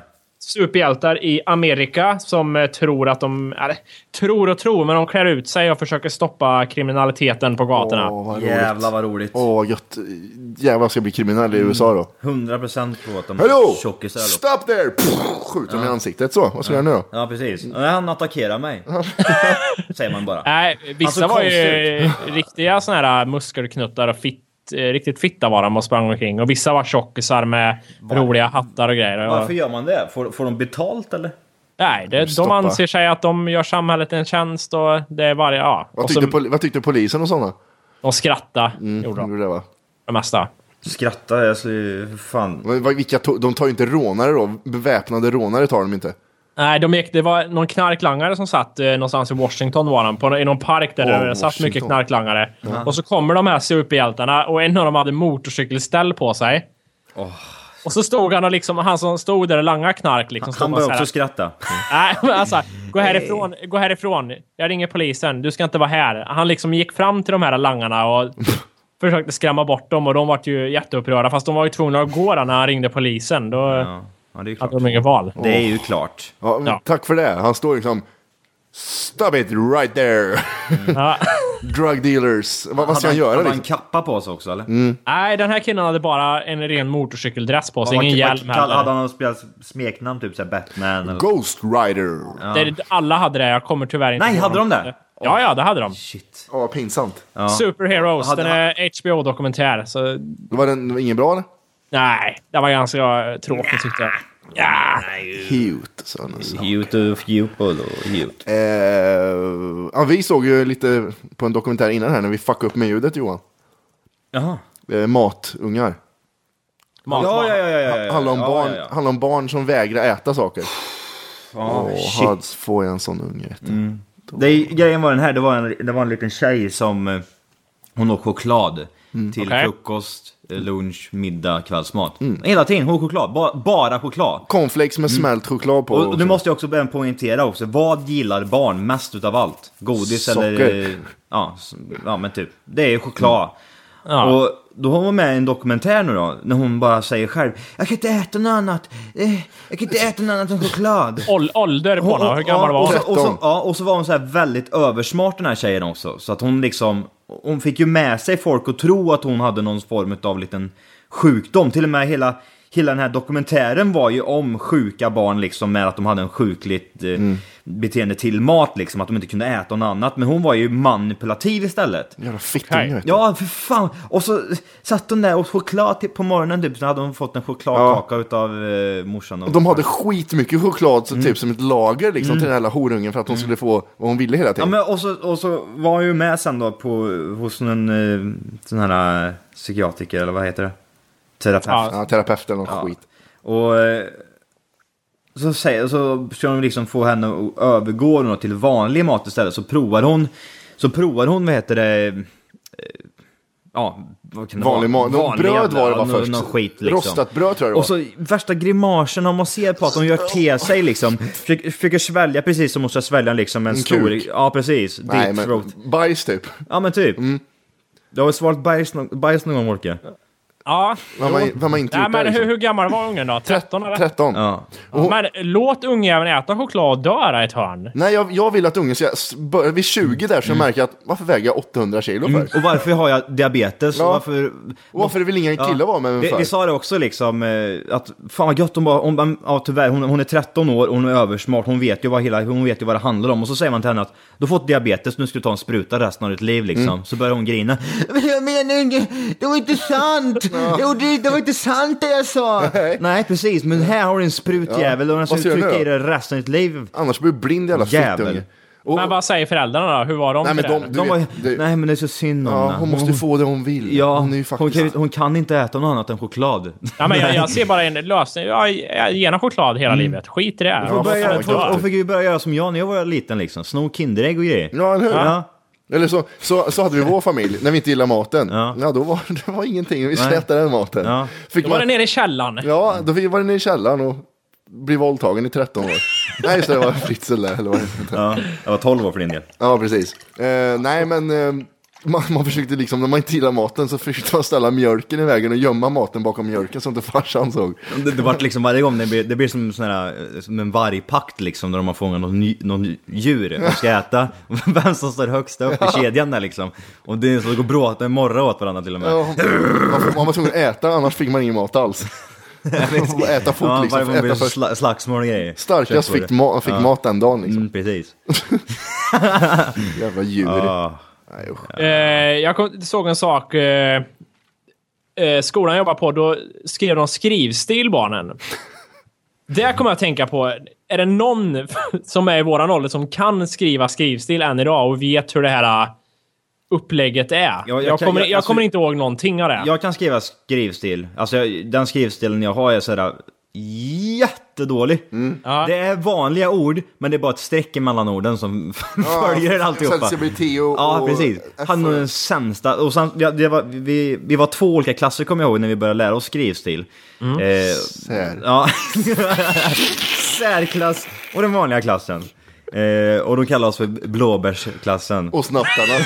superhjältar i Amerika som eh, tror att de... Eller, tror och tror, men de klär ut sig och försöker stoppa kriminaliteten på gatorna. Åh, vad Jävlar vad roligt. Åh, gött. Jävlar ska bli kriminell i U S A då. hundra procent på att de Hello! tjockisar. Stop there! Pff, skjuter dem i ansiktet så. Vad ska jag göra nu då? Ja, precis. Nej, han attackerar mig. Säger man bara. Nej, vissa Alltså, var ju riktiga såna här muskelknuttar och fitt, riktigt fitta var de och sprang omkring. Och vissa var tjockisar med Var? roliga hattar och grejer. Varför gör man det? Får, får de betalt eller? Nej, det, de Stoppa. anser sig att de gör samhället en tjänst och det är varje... Ja. Vad Och tyckte, så, pol- vad tyckte polisen och sådana? de skrattade, Mm, gjorde de. gjorde det, va? Det mesta. Skratta, jag skulle... Fan. Men vad- Vilka to- de tar ju inte rånare då. Beväpnade rånare tar de inte. Nej, de gick, det var någon knarklangare som satt eh, någonstans i Washington var han, på, i någon park där Åh, det satt Washington. mycket knarklangare. Och så kommer de här superhjältarna och en av dem hade motorcykelställ på sig. Och så stod han och liksom, han som stod där och langade knark liksom. Han stod börjar och så också här, skratta. nej, men alltså, gå härifrån, gå härifrån. Jag ringer polisen, du ska inte vara här. Han liksom gick fram till de här langarna och försökte skrämma bort dem och de var ju jätteupprörda. Fast de var ju tvungna att gå där när han ringde polisen. Då Ja, ja det är klart. hade de inget val. Det är ju klart. Ja, men Ja. Tack för det. Han står liksom... Stop it right there. Ja. Drug dealers. Vad, vad ska han göra Hade han liksom? kappa på sig också eller? Nej, den här killen hade bara en ren motorcykeldress på sig. Vad- Ingen vad- hjälm vad- Hade heller. han spelat smeknamn typ såhär Batman eller... Ghost Rider. Ja, Det, alla hade det, jag kommer tyvärr inte Nej, ihåg hade de dem. det? Ja, ja, det hade de. Shit. vad pinsamt. Ja. Superheroes, Hade den är H B O-dokumentär. Så Var den var ingen bra eller? nej, det var ganska eh, tråkigt tyckte jag. Ja. Cute, sa han. Alltså. Cute och cute och cute. Eh, ja, vi såg ju lite på en dokumentär innan här när vi fuckade upp med ljudet, Johan. Jaha. Eh, matungar. Mat, Ja, ja, ja, ja, ja, ja. Handlar om, ja, barn, ja, ja. handlar om barn som vägrar äta saker. Ja, Åh, shit. hade får jag en sån unge. vet du. Det är, grejen var den här, det var en, det var en liten tjej som eh, hon åt choklad till Okej. frukost, eh, lunch, middag, kvällsmat. Hela tiden, hon åt choklad, bara, bara choklad. Cornflakes med smält choklad på. Och, och du måste jag också börja poängtera också, vad gillar barn mest utav allt? Godis eller... Socker. eh, Ja, s- ja men typ, det är choklad. Ja. Och då har hon med i en dokumentär nu då, när hon bara säger själv, jag kan inte äta något annat, eh, jag kan inte äta något annat än choklad. Ål- ålder på henne, hur gammal ja, var och hon? så, och, så, ja, och så var hon så här väldigt översmart den här tjejen också. Så att hon liksom, hon fick ju med sig folk att tro att hon hade någon form av liten sjukdom. Till och med hela, hela den här dokumentären var ju om sjuka barn liksom, med att de hade en sjukligt eh, beteende till mat liksom, att de inte kunde äta något annat. Men hon var ju manipulativ istället. Jävla fittunge, Okej. vet du. Ja, för fan. Och så satt hon där och choklad till på morgonen typ, så hade hon fått en chokladkaka utav eh, morsan. Och De hade skitmycket choklad, så typ som ett lager liksom, till den här jävla horungen för att hon skulle få vad hon ville hela Ja, tiden. men och så, och så var hon ju med sen då på, hos en eh, sån här eh, psykiatriker, eller vad heter det? Terapeut. Ja. Ja, terapeut eller något Ja. skit. Och eh, så, säger, så ska de liksom få henne att övergå då till vanlig mat istället. Så provar hon, så provar hon, vad heter det, eh, ja, vad kan det Vanlig vara? mat. Någon bröd jävla- var det var någon- först. någon skit liksom. Rostat bröd tror jag det var. Och så värsta grimasen om man ser på att de gör till sig liksom. Försöker, försöker svälja precis som måste svälja liksom en, En stor... kuk. Ja, precis. Nej, Deep men throat. bajs typ. Ja, men typ. Mm. Du har ju svalt bajs, nå- bajs någon gång, Morke. Ja. Vem har, vem har inte Nej, gjort det men liksom? hur, hur gammal var ungen då? tretton eller? tretton. Ja. Och- Men låt ungjäveln äta choklad och dö i ett hörn. Nej, jag, jag vill att ungen ska s- börja vid tjugo där så jag märker att varför väger jag åttahundra kilo för? Och varför har jag diabetes? Ja. Och varför... Och varför vill ingen kille vara med mig Vi, för? vi sa det också liksom, eh, att fan vad gött, hon bara, hon, ja tyvärr, hon, hon är tretton år och hon är översmart, hon vet ju vad hela, hon vet ju vad det handlar om. Och så säger man till henne att du har fått diabetes, nu ska du ta en spruta resten av ditt liv liksom. Mm. Så börjar hon grina. Men jag menar inte, det var inte sant! Jo, det, det var inte sant det jag sa! Nej. Nej, precis, men här har du en sprutjävel och den ska Vad ska jag trycka i göra? det resten av ditt liv. Annars blir du blind jävla Jävel. fittunge. Och, Men vad säger föräldrarna då? Hur var de Nej, till men det? de- du De var, vet, det- nej men det är så synd om ja, henne. hon måste ju få det hon vill. Ja, hon är ju hon, faktiskt... kan, hon kan inte äta något annat än choklad. Ja, men jag, jag ser bara en lösning. Ja, ge henne choklad hela livet. Skit i det. Hon, Ja, börjar, vad fan, hon, dö. hon fick ju börja göra som jag när jag var liten liksom. Sno Kinderägg och grejer. Ja, eller hur? Ja. Eller så, så, så hade vi vår familj, när vi inte gillade maten. Ja. Ja, då var det var ingenting. Vi släppte den maten. Ja. Fick Då var det man, nere i källaren. ja, då fick- var det nere i källaren och blev våldtagen i tretton år. Nej, just det, det var Fritzl där. Eller vad det heter. Ja, jag var tolv år för din del. Ja, precis. Eh, nej, men... Eh, man, man försökte liksom, när man inte gillade maten så försökte man ställa mjölken i vägen och gömma maten bakom mjölken som inte farsan såg. Det, det var liksom varje gång det blir, det blir som, sån här, som en vargpakt liksom, där de har fångat någon, ny, någon djur och ska äta. Vem som står högst upp i kedjan där liksom. Och det är så det går bra att de morrar åt varandra till och med. Ja, man, man var tvungen att äta, annars fick man ingen mat alls. Man får äta fort ja, liksom. Varje gång Äta blir sla, slagsmål och grejer. Starkast fick, ma- fick ja. mat den dagen liksom. Mm, precis. Jävla djur. Ah. Nej, eh, jag kom, såg en sak. Eh, eh, skolan jobbar på, då skrev de skrivstil barnen. Där kommer jag att tänka på, är det någon som är i våran ålder som kan skriva skrivstil än idag och vet hur det här upplägget är? Ja, jag, jag, kan, kommer, jag, jag alltså, kommer inte ihåg någonting av det. Jag kan skriva skrivstil. Alltså jag, den skrivstilen jag har är sådär jättedålig. Mm. Ja. Det är vanliga ord, men det är bara ett streck mellan orden som ja, följer alltihopa. Och, ja, precis. Han var den sämsta. Och sen, ja, det var, vi, vi var två olika klasser, kommer jag ihåg, när vi började lära oss skrivstil. Mm. Eh, Sär. Ja. Särklass och den vanliga klassen. Eh, och de kallar oss för blåbärsklassen. Och snattarna.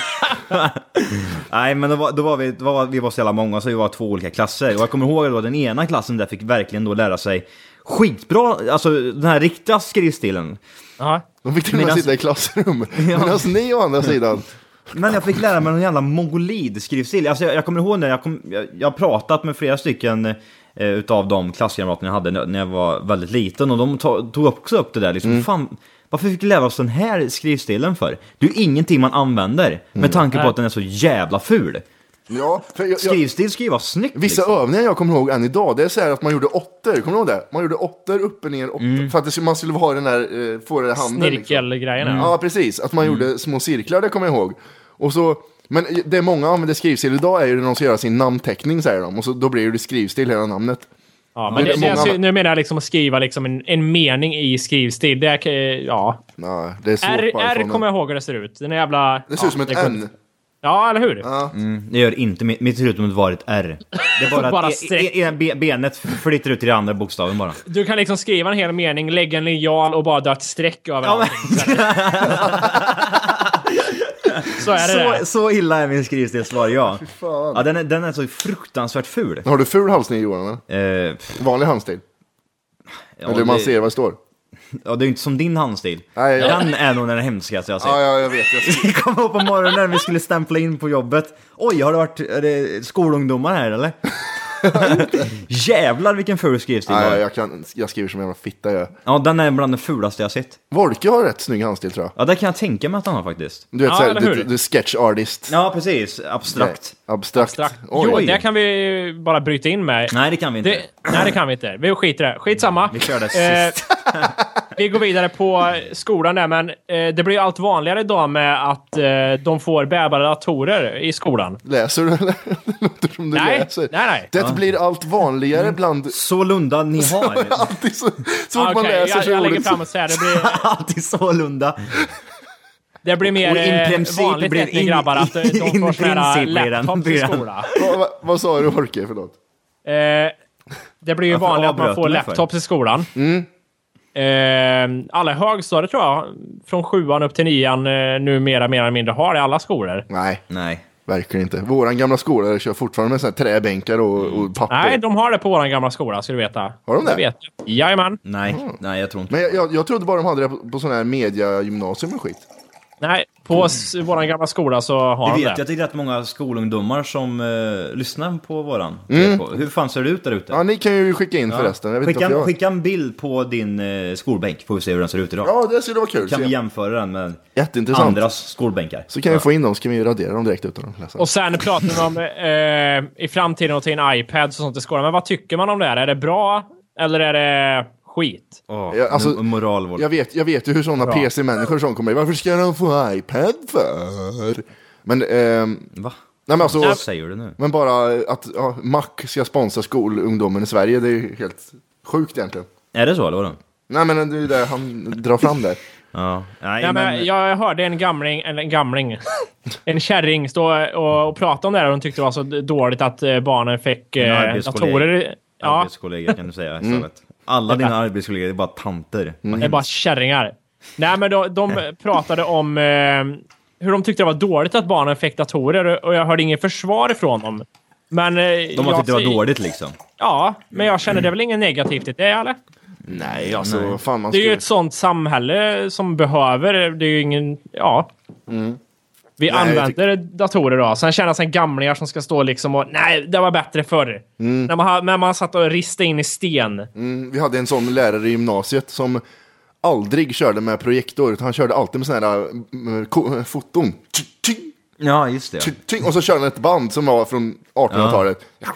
Nej, men då var, då var vi, då var, vi var så jävla många, så vi var två olika klasser. Och jag kommer ihåg att den ena klassen där fick verkligen då lära sig skitbra, alltså den här riktiga skrivstilen. Ja. De fick till och med sitta i klassrum. Ja. Men alltså ni å andra sidan. Men jag fick lära mig någon jävla mongolid skrivstil. Alltså jag, jag kommer ihåg när jag, kom, jag, jag har pratat med flera stycken eh, utav de klasskamraterna jag hade när jag var väldigt liten. Och de to- tog också upp det där liksom, mm. fan, varför fick vi lära oss den här skrivstilen för? Det är ju ingenting man använder mm. med tanke på Nej. att den är så jävla ful. Ja, för jag, jag, skrivstil ska ju vara snyggt. Vissa liksom. övningar jag kommer ihåg än idag, det är så här att man gjorde åttor, kommer du ihåg det? Man gjorde åttor upp och ner, åttor, mm. för att det, man skulle ha den där, eh, få det handen. Snirkelgrejerna. Liksom. Mm. Ja, precis. Att man mm. gjorde små cirklar, det kommer jag ihåg. Och så, men det många använder skrivstil idag är ju när de ska göra sin namnteckning, säger de. Och så, då blir det skrivstil hela namnet. Ja, men det, det, det, alltså, nu menar jag liksom att skriva liksom en, en mening i skrivstil. Det är, ja. Nej, det är svårt. R, R kommer jag ihåg hur det ser ut. Den är jävla... Det ser ja, ut som ett N. Ja, eller hur? Ja. Mm, det gör inte, mitt ser ut som ett var ett R. Det är bara, bara att e, e, e, benet flyttar ut till den andra bokstaven bara. Du kan liksom skriva en hel mening, lägga en linjal och bara dra ett streck över ja, allting. Så är det. Så, så illa är min skrivstil, svar ja. Ja, den är, den är så fruktansvärt ful. Har du ful halsning, Johan? Eh, Vanlig handstil? Ja, eller man det... ser vad det står? Ja, det är ju inte som din handstil. Nej, ja. Den är nog den hemskaste jag sett. Ja, ja, jag vet. Vi kom upp på morgonen när vi skulle stämpla in på jobbet. Oj, har det varit är det skolungdomar här, eller? Jävlar vilken ful skrivstil. Nej, jag, kan, jag skriver som en jävla fitta jag. Ja, den är bland det fulaste jag sett. Volke har rätt snygg handstil, tror jag. Ja, det kan jag tänka mig att han har faktiskt. Du vet, ja, såhär, du, du är sketch artist. Ja, precis. Abstrakt. Nej, abstrakt. abstrakt. Jo, det kan vi bara bryta in med. Nej, det kan vi inte. Det, nej, det kan vi inte. Vi skiter det. Skitsamma. Vi kör det sist. Eh, vi går vidare på skolan där, men eh, det blir allt vanligare idag med att eh, de får bärbara datorer i skolan. Läser du eller? Det låter som du nej, läser. Nej, nej. Det ja. blir allt vanligare bland... Sålunda ni har. Alltid så, så ah, okay. man läser jag, så jag lägger fram och säger det blir... Alltid sålunda. Det blir mer eh, vanligt blir in, grabbar att de får såna här laptops i skolan. vad, vad, vad sa du, Orke? Förlåt. Eh, det blir ju Varför vanligt att man får laptops i skolan. Mm. Eh, alla högstadier tror jag, från sjuan upp till nian eh, numera mer eller mindre har det i alla skolor. Nej, nej. Verkligen inte. Våran gamla skola kör fortfarande med såna här träbänkar och, och papper. Nej, de har det på våran gamla skola, ska du veta. Har de det? Jag vet. Jajamän. Nej, mm. nej, jag tror inte. Men jag, jag, jag trodde bara de hade det på, på sån här media-gymnasium och skit. Nej, på mm. våran gamla skola så har de det. Jag tycker att många skolungdomar som uh, lyssnar på våran. Mm. Hur fan ser det ut där ute? Ja, ni kan ju skicka in ja. förresten. Jag vet skicka, jag... skicka en bild på din uh, skolbänk. Får vi se hur den ser ut idag. Ja, det skulle vara kul. Kan vi jämföra den med Jätteintressant. andras skolbänkar. Så kan ja. vi få in dem, så kan vi radera dem direkt utan att läsa. Och sen pratar vi om eh, i framtiden att ta in iPads och sånt i skolan. Men vad tycker man om det här? Är det bra eller är det skit? Oh, jag, alltså, moral, jag, vet, jag vet ju hur sådana P C-människor som kommer. Varför ska de få iPad för? Men, ehm, va? Nej, men alltså, vad säger du nu? Men bara att ja, Mac ska sponsra skolungdomen i Sverige, det är ju helt sjukt egentligen. Är det så, eller vadå? Nej, men det är det han drar fram där. Ja. Nej, Nej, men... men jag hörde en gamling, eller en gamling, en kärring stå och, och prata om det här och hon tyckte det var så dåligt att barnen fick eh, datorer. Ja. Arbetskollega kan du säga istället. Mm. Alla dina arbetskollegor är bara tanter. Mm. Det är bara kärringar. Nej, men de, de pratade om eh, hur de tyckte det var dåligt att barnen fick datorer och jag hörde ingen försvar ifrån dem. Men, eh, de har tyckt det var dåligt liksom. Ja, men jag känner det är väl inget negativt i det, eller? Nej, alltså Nej. fan man Det är skulle... ju ett sånt samhälle som behöver, det är ju ingen, ja. Mm. Vi Nej, använder datorer då. Sen känner sig gamlingar som ska stå liksom och nej, det var bättre förr. Mm. När, man, när man satt och riste in i sten. Mm, vi hade en sån lärare i gymnasiet som aldrig körde med projektor, utan han körde alltid med såna här äh, ko- foton. Ja, just det. Och så körde han ett band som var från artonhundratalet. Ja.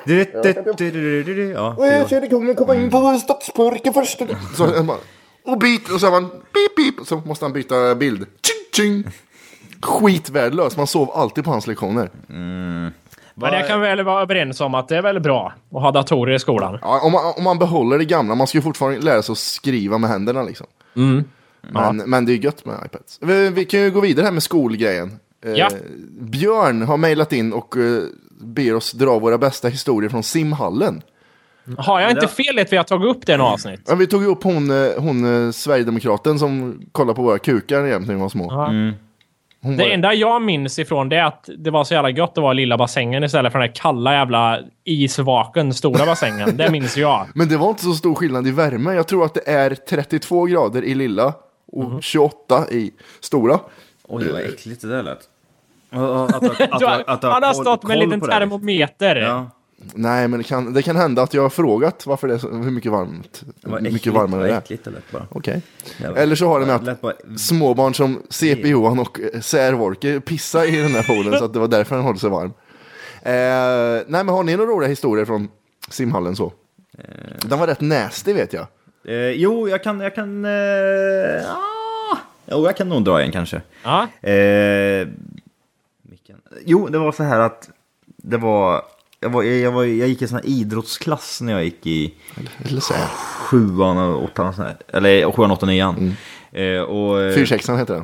Ja. Och jag körde kommer komma in på Stadsparken först. Så han bara, och byt, och så man pip pip, så måste han byta bild. Tjing, tjing. Skitvärdelös, man sov alltid på hans lektioner. Mm. Men det kan vi väl vara överens om att det är väldigt bra att ha datorer i skolan. Ja, om, man, om man behåller det gamla, man ska ju fortfarande lära sig att skriva med händerna liksom. Mm. Men, Ja. men det är gött med iPads. Vi, vi kan ju gå vidare här med skolgrejen. Eh, Ja. Björn har mejlat in och eh, ber oss dra våra bästa historier från simhallen. Har jag inte fel i att vi har tagit upp det i en avsnitt? Ja, vi tog ju upp hon, eh, hon eh, Sverigedemokraten som kollar på våra kukar jämt när vi var små. Ja. Hon Det var... enda jag minns ifrån det är att det var så jävla gött att vara i lilla bassängen istället för den här kalla jävla isvaken stora bassängen. Det minns jag. Men det var inte så stor skillnad i värme. Jag tror att det är trettiotvå grader i lilla och tjugoåtta i stora. Oj, vad äckligt det där lät. Att, att, att, att, Du har, att, att, att, han har koll- stått med en koll liten på det. termometer. Ja. Nej, men det kan, det kan hända att jag har frågat varför det är så, hur mycket varmt. Det var Hur mycket äckligt, varmare det vad är. äckligt det lät bara. Okej. Det var- Eller så har det med det lät att bara- småbarn som C P Johan och eh, Särvorke pissar i den här poolen så att det var därför den håller sig varm. Eh, nej, men har ni några roliga historier från simhallen så? Den var rätt nasty vet jag. Eh, jo, jag kan... Jag kan eh, ah, jo, jag kan nog dra en kanske. Ja. Eh, vilken- jo, det var så här att det var... Jag, var, jag, var, jag gick i sån här idrottsklass när jag gick i Eller så här. sjuan och åttan. Sån här, eller sjuan, åttan, nian. Eh, och, eh, Fyrsexan heter den.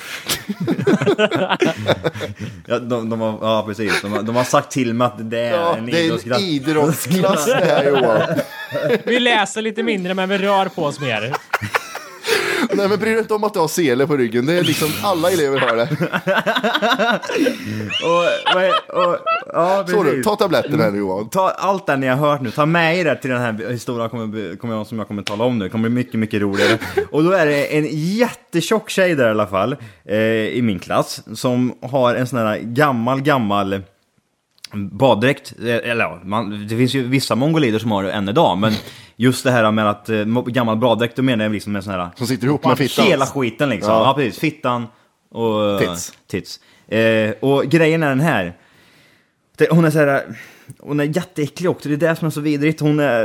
ja, de, de har, ja, precis. De har, de har sagt till mig att det är Ja, en det är idrottsklass. en idrottsklass det här Johan. Vi läser lite mindre men vi rör på oss mer. Nej, men bryr dig inte om att du har sele på ryggen. Det är liksom alla elever har det. och, och, och, ja, Så du, precis. ta tabletten här nu Johan. Ta allt det ni har hört nu, ta med er det till den här historien kommer, kommer jag, som jag kommer tala om nu. Det kommer bli mycket, mycket roligare. Och då är det en jättetjock tjej där i alla fall, eh, i min klass, som har en sån här gammal, gammal baddräkt. Eller ja, man, det finns ju vissa mongolider som har det än idag, men just det här med att eh, gammal baddräkt, då menar jag liksom en sån här... Som sitter ihop med fittan. Hela skiten liksom. Ja. Ja, precis. Fittan och... Tits. Tits. Eh, och grejen är den här. Det, hon är så här... Hon är jätteäcklig också, det är det som är så vidrigt. Hon är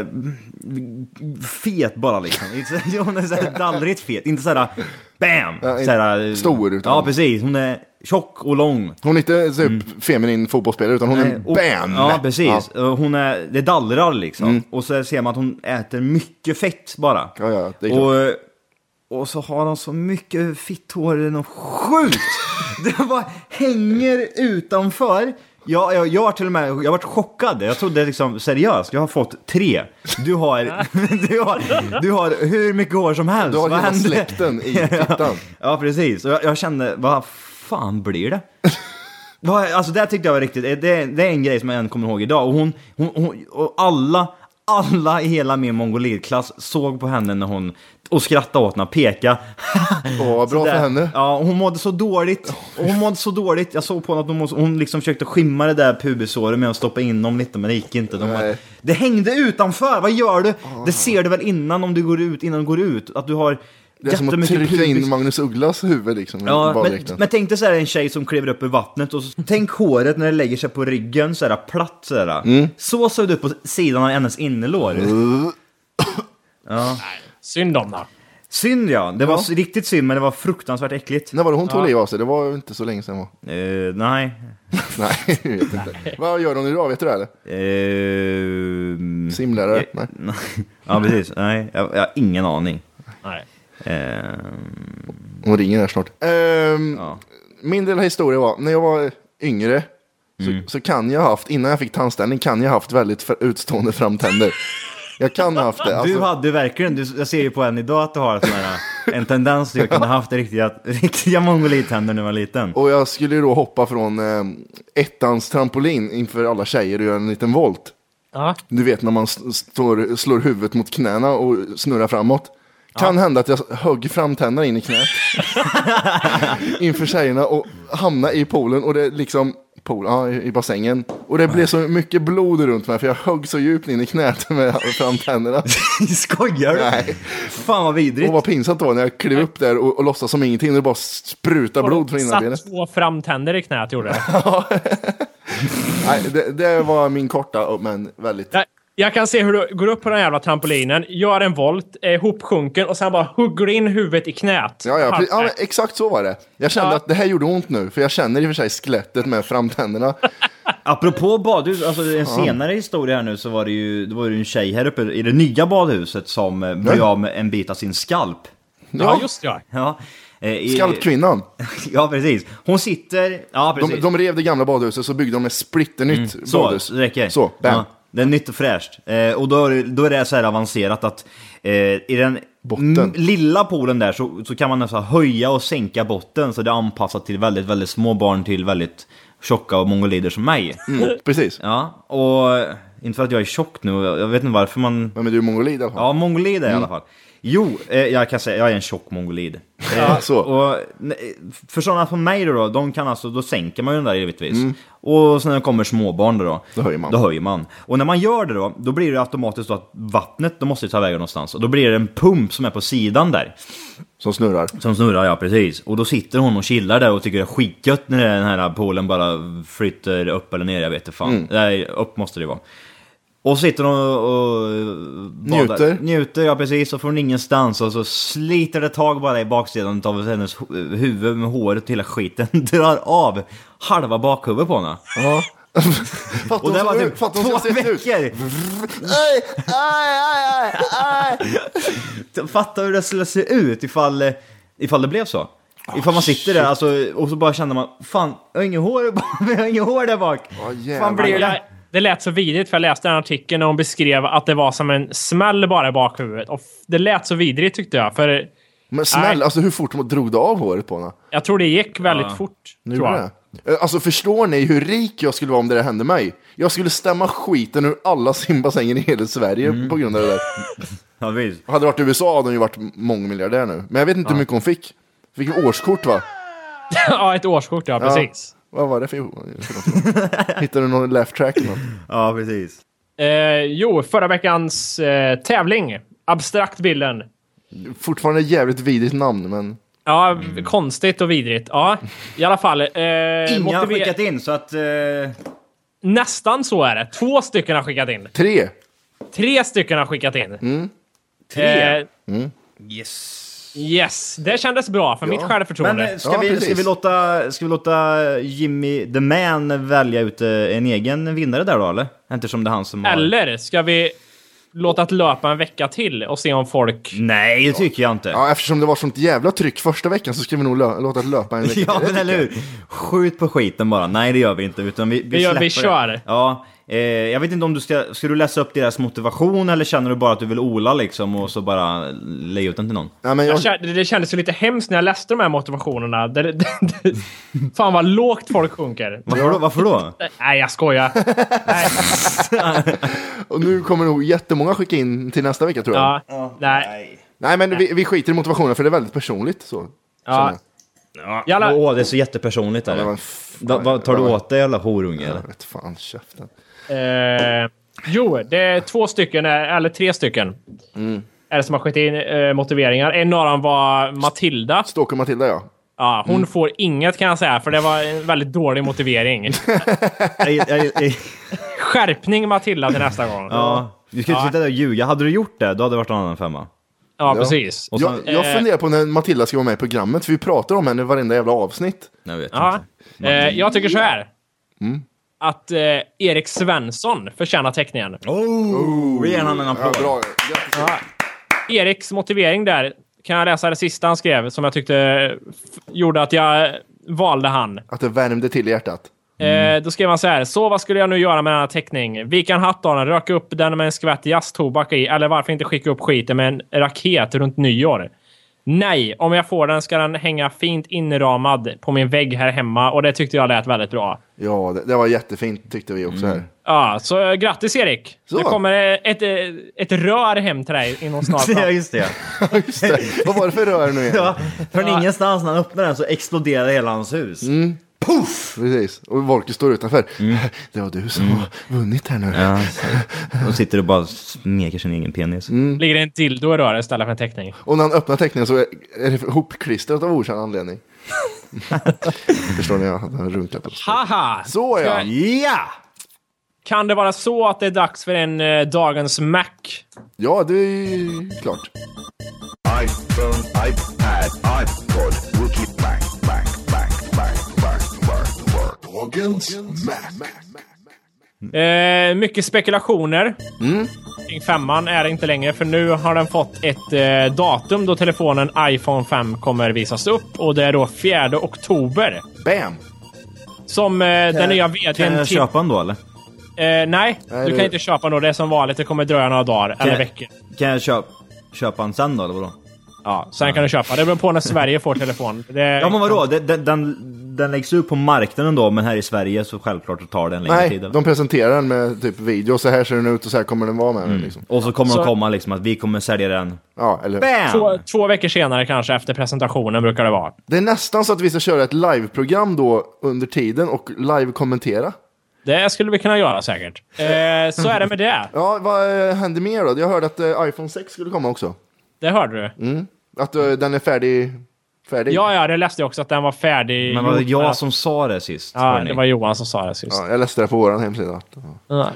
fet bara liksom. Hon är så här dallrigt fet, inte så här bam! Ja, Så här, stor utan... ja, precis. Hon är tjock och lång. Hon är inte typ mm. feminin fotbollsspelare utan hon är Nej, och- bam! Ja, precis. Ja. Hon är, det dallrar liksom. Mm. Och så ser man att hon äter mycket fett bara. Ja, ja, det är klart. Och, och så har hon så mycket fitthår, det är något sjukt. Det bara hänger utanför. Ja, jag, jag har till och med, jag har varit chockad. Jag trodde liksom, seriöst, jag har fått tre. Du har, du har, du har hur mycket hår som helst. Du har Vad hela hände? släkten i fittan. Ja, precis. Och jag, jag kände, vad fan blir det? Vad- Alltså det tyckte jag var riktigt. Det, det är en grej som jag än kommer ihåg idag. Och hon, hon, hon och alla, alla i hela min mongolidklass såg på henne när hon och skrattade åt henne, peka. Åh, vad bra Så för där. henne. Ja, hon mådde så dåligt. Och hon mådde så dåligt. Jag såg på henne att hon, måste, hon liksom försökte skimma det där pubisåret med att stoppa in dem lite, men det gick inte. De var, Nej. det hängde utanför. Vad gör du? Det ser du väl innan om du går ut, innan du går ut. Att du har Det är som att jättemycket trycka in pubis. Magnus Ugglas huvud liksom. i Ja, men, baddräkten. men tänk dig så här en tjej som kliver upp i vattnet och så, tänk håret när det lägger sig på ryggen så här platt så här. Mm. Så såg det ut på sidan av hennes innerlår. Ja. Synd om det. Synd ja, det var riktigt synd, men det var fruktansvärt äckligt. När var det hon tog Ja. liv av sig? Det var inte så länge sedan va? Eh, nej. Nej, jag vet inte. Vad gör hon idag, vet du det eller? Eh, Simlärare? eh, Nej. Ja, precis. Nej, jag, jag har ingen aning. Nej. Eh, Hon ringer här snart. Ehm, ja. Min lilla historia var, när jag var yngre Mm. så, så kan jag ha haft, innan jag fick tandställning kan jag ha haft väldigt för, utstående framtänder. Jag kan ha haft det. Du Alltså, hade verkligen, du, jag ser ju på en idag att du har sån här en tendens till att kunna haft riktiga, riktiga mongolidtänder när man var liten. Och jag skulle ju då hoppa från eh, ettans trampolin inför alla tjejer och göra en liten volt. Ja. Du vet när man st- står, slår huvudet mot knäna och snurrar framåt. Kan ja. hända att jag högg fram tänderna in i knät inför tjejerna och hamna i poolen och det liksom pool, ja, i, i bassängen. Och det blev så mycket blod runt mig för jag högg så djupt in i knät med fram tänderna. Skojar du? Nej. Fan vad vidrigt. Och vad pinsamt det var när jag klev upp där och, och låtsas som ingenting och det bara spruta blod från innanbenet. Satt två framtänder i knät gjorde det. Nej, det, det var min korta men väldigt... Jag, jag kan se hur du går upp på den jävla trampolinen, gör en volt, är ihopsjunken och sen bara hugger in huvudet i knät. Ja, ja, ja men exakt så var det. Jag kände ja. att det här gjorde ont nu, för jag känner i och för sig skelettet med framtänderna. Apropå badhus, alltså en senare ja. historia här nu så var det ju, det var ju en tjej här uppe i det nya badhuset som blev av med en bit av sin skalp. Ja, ja just det. Ja. I, Skalpkvinnan. Ja, precis. Hon sitter... Ja, precis. De, de rev det gamla badhuset så byggde de ett splitternytt mm. badhus. Så, det räcker. Så, bam. Ja, det är nytt och fräscht. Eh, och då, då är det så här avancerat att eh, i den m- lilla poolen där så, så kan man nästan höja och sänka botten. Så det är anpassat till väldigt, väldigt små barn till väldigt tjocka och mongolider som mig. Mm, precis. Ja, och inte för att jag är tjock nu. Jag vet inte varför man... Men är du mongolid i alla fall? Ja, mongolid är mm. i alla fall. Jo, eh, jag kan säga jag är en tjock mongolid. Ja, så. Och för sådana som mig då, då, de kan alltså, då sänker man ju den där givetvis. Mm. Och sen när det kommer småbarn då, då, då höjer man. Då höjer man. Och när man gör det då, då blir det automatiskt så att vattnet, då måste ta vägen någonstans. Och då blir det en pump som är på sidan där. Som snurrar. Som snurrar, ja precis. Och då sitter hon och chillar där och tycker det är skitgött när den här poolen bara flyttar upp eller ner, jag vet inte fan. Mm. Nej, upp måste det vara. Och sitter hon och, och njuter. Njuter, ja precis. Och får ingenstans. Och så sliter det tag bara i baksidan av hennes huvud med håret och hela skiten. Drar av halva bakhuvudet på henne. Ja. Och det var typ två veckor. Fatta hur det skulle se ut ifall, ifall det blev så. Ifall man sitter där alltså, och så bara känner man, fan, jag har ingen hår, jag har ingen hår där bak. Oh, fan blir det? Det lät så vidrigt för jag läste den artikeln och hon beskrev att det var som en smäll bara i bakhuvudet. Och det lät så vidrigt tyckte jag. För, men smäll, äh, alltså hur fort drog du av håret på henne? Jag tror det gick väldigt ja. fort. Nu tror jag. Det. Alltså förstår ni hur rik jag skulle vara om det där hände mig? Jag skulle stämma skiten ur alla simbassänger i hela Sverige mm. på grund av det där. Ja, visst. Hade det varit U S A hade hon ju varit mångmiljardär nu. Men jag vet inte ja. hur mycket hon fick. Fick en årskort va? Ja, ett årskort, ja, precis. Ja. Vad var det för, för Hittade du någon left track? Någon? Ja, precis. Eh, jo, förra veckans eh, tävling. Abstrakt bilden. Fortfarande jävligt vidrigt namn, men... Ja, mm. konstigt och vidrigt. Ja, i alla fall. Eh, Ingen har skickat in, så att... Eh... Nästan så är det. Två stycken har skickat in. Tre. Tre stycken har skickat in. Mm. Tre? Eh, mm. Yes. Yes, det kändes bra för ja. mitt självförtroende. Men ska, ja, vi, ska, vi låta, ska vi låta Jimmy the Man välja ut en egen vinnare där då, eller? Inte som det är han som har... Eller ska vi låta det löpa en vecka till och se om folk... Nej, det tycker jag inte. Ja, eftersom det var sånt jävla tryck första veckan så ska vi nog lö- låta det löpa en vecka. Ja, men eller hur? Skjut på skiten bara. Nej, det gör vi inte. Utan vi, vi, vi, gör, vi kör. Det. Ja. Eh, jag vet inte om du ska, ska du läsa upp deras motivation eller känner du bara att du vill ola liksom och så bara lägga ut den till någon? Ja, men jag... Jag, det kändes ju lite hemskt när jag läste de här motivationerna. Det, det, det, fan vad lågt folk sjunker. Varför då? Varför då? Nej, jag skojar. Nej. Och nu kommer nog jättemånga skicka in till nästa vecka tror jag. Ja, oh, nej. Nej, men vi, vi skiter i motivationen för det är väldigt personligt så. Ja. Ja. Jalla. Åh, det är så jättepersonligt där. Ja, vad va, tar du åt dig eller horunge? Jag vet fan, käften. Eh, jo, det är två stycken, eller tre stycken. Mm. Är det som har skickat in eh, motiveringar. En av dem var Matilda. Stalker Matilda, ja. Ja, hon mm. får inget kan jag säga, för det var en väldigt dålig motivering. Skärpning Matilda till nästa gång. Ja, du skulle inte sitta där och ljuga. Hade du gjort det, då hade det varit en annan femma. Ja, ja, precis. Och sen, jag, jag funderar på när Matilda ska vara med i programmet, för vi pratar om henne i varenda jävla avsnitt. Jag vet ja. inte. Eh, jag tycker så här. Mm. Att eh, Erik Svensson förtjänar teckningen. Oh, vi ger honom en applåd. Ja, bra. Ja. Eriks motivering där, kan jag läsa det sista han skrev, som jag tyckte f- gjorde att jag valde han. Att det värmde till i hjärtat. Mm. Eh, då skrev man så här: så vad skulle jag nu göra med den här teckning? Vika en hatt av den, röka upp den med en skvätt jazztobak i, eller varför inte skicka upp skiten med en raket runt nyår? Nej, om jag får den ska den hänga fint inramad på min vägg här hemma. Och det tyckte jag lät väldigt bra. Ja, det, det var jättefint tyckte vi också här. Ja, så grattis Erik. Så. Det kommer ett, ett rör hem till dig inom snart. Ja, just det. Just det. Vad var det för rör nu igen? Ja, från ingenstans när han öppnar den så exploderar hela hans hus. Mm. Puff! Precis. Och Volker står utanför. Mm. Det var du som mm. har vunnit här nu. Ja, och sitter och bara smeker sin egen penis. Mm. Ligger det en dildo i röret istället för en teckning. Och när han öppnar teckningen så är det hopklistrat av okänd anledning. Förstår ni? Han har runkat på. Haha! Så ja! Ja! Kan det vara så att det är dags för en uh, dagens Mac? Ja, det är klart. iPhone, iPad, iPod, Wookie, Mac, Mac, Mac, Mac, Mac, Mac, Dagens Mac. Eh, mycket spekulationer. Mm. Kring femman är det inte längre, för nu har den fått ett eh, datum då telefonen iPhone fem kommer visas upp. Och det är då fjärde oktober. Bam! Som eh, den nya vdn Kan jag till... köpa den då eller? Eh, nej, nej, du det- kan inte köpa då. Det är som vanligt, det kommer dröja några dagar eller jag- veckor. Kan jag köpa, köpa den sen då eller vadå? Ja, sen kan du köpa. Det beror på när Sverige får telefon. Det är... Ja men vadå? Den, den, den, den läggs ut på marknaden då, men här i Sverige så självklart så tar den längre Nej, tid. Eller? de presenterar den med typ video. Så här ser den ut och så här kommer den vara med. Mm. Liksom. Och så kommer Så- de komma liksom att vi kommer sälja den. Ja, eller... Bam! Två, två veckor senare kanske efter presentationen brukar det vara. Det är nästan så att vi ska köra ett liveprogram då under tiden och live-kommentera. Det skulle vi kunna göra säkert. Eh, så är det med det. Ja, vad eh, händer mer då? Jag hörde att eh, iPhone sex skulle komma också. Det hörde du. Mm. Att eh, den är färdig. färdig. Ja, ja, det läste jag också att den var färdig. Men var det gjord. jag som sa det sist? Ja, hörni? det var Johan som sa det sist. Ja, jag läste det på vår hemsida. Ja.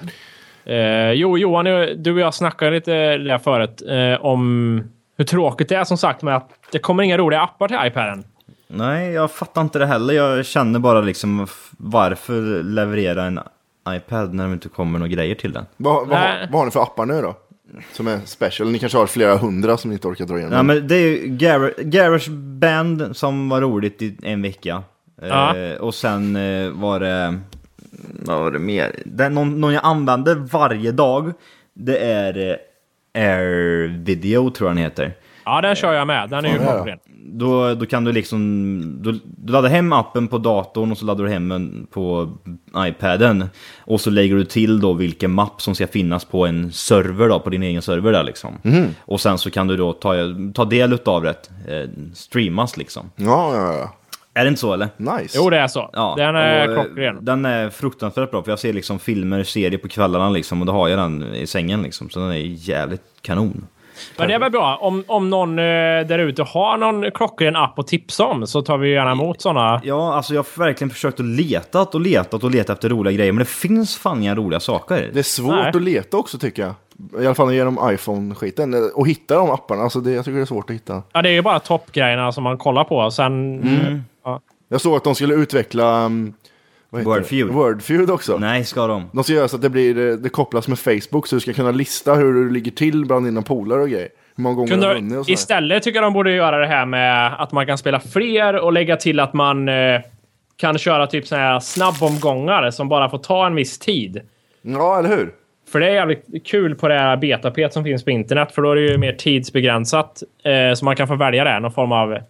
Eh, jo, Johan, du och jag snackade lite där förut eh, om hur tråkigt det är som sagt med att det kommer inga roliga appar till iPaden. Nej, jag fattar inte det heller. Jag känner bara liksom varför leverera en iPad när det inte kommer några grejer till den. Vad, vad, Nej. har, vad har ni för appar nu då? Som är special? Ni kanske har flera hundra som ni inte orkar dra igenom. Ja, men det är ju Gar- GarageBand som var roligt i en vecka. Ja. Eh, och sen eh, var det... Vad var det mer? Det är någon, någon jag använder varje dag. Det är eh, Air Video tror jag den heter. Ja, den kör jag med. Den är ju Ja, ja. klockren. Då, då kan du liksom du, du laddar hem appen på datorn och så laddar du hem den på iPaden och så lägger du till då vilken mapp som ska finnas på en server då, på din egen server där liksom. Mm. Och sen så kan du då ta, ta del av det, eh, streamas liksom. Ja, ja, ja. Är det inte så eller? Nice. Jo, det är så. Ja, Den är och, eh, klockren. Den är fruktansvärt bra för jag ser liksom filmer, serier på kvällarna liksom och då har jag den i sängen liksom, så den är jävligt kanon. Men det är väl bra. Om, om någon eh, där ute har någon klockren app att tipsa om så tar vi gärna emot sådana. Ja, alltså jag har verkligen försökt att letat och letat och letat efter roliga grejer, men det finns fan inga roliga saker. Det är svårt Nej. att leta också tycker jag. I alla fall genom iPhone-skiten. Och hitta de apparna. Alltså det, jag tycker det är svårt att hitta. Ja, det är ju bara toppgrejerna som man kollar på. Sen... Mm. Ja. Jag såg att de skulle utveckla... Um, vad heter Wordfeud. det? Wordfeud också. Nej, ska de? De ska göra så att det, blir, det kopplas med Facebook så du ska kunna lista hur du ligger till bland dina polare och grejer. Hur många gånger du har vunnit Kunde, och sådär. istället tycker jag de borde göra det här med att man kan spela fler och lägga till att man eh, kan köra typ såna här snabbomgångar som bara får ta en viss tid. Ja, eller hur? För det är jävligt kul på det här betapet som finns på internet, för då är det ju mer tidsbegränsat. Eh, så man kan få välja det, någon form av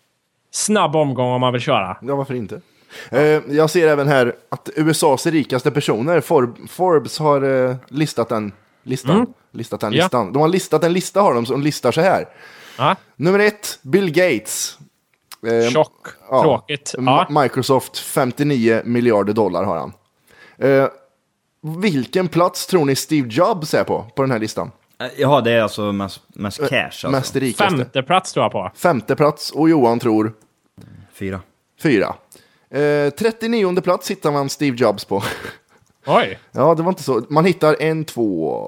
snabb omgång om man vill köra. Ja, varför inte? Eh, jag ser även här att U S A:s rikaste personer, For- Forbes, har eh, listat den listan. Mm. Listat den Ja. listan. De har listat en lista har de som listar så här. Ja. Nummer ett, Bill Gates. Eh, Tjock. ja. Tråkigt. Ja. Ma- Microsoft, femtionio miljarder dollar har han. Eh, vilken plats tror ni Steve Jobs är på, på den här listan? Ja, det är alltså mest, mest cash alltså. Mest rikaste. Femte plats tror jag på. Femte plats, och Johan tror Fyra. fyra. Eh, trettionionde plats hittar man Steve Jobs på. Oj. Ja, det var inte så. Man hittar en, två,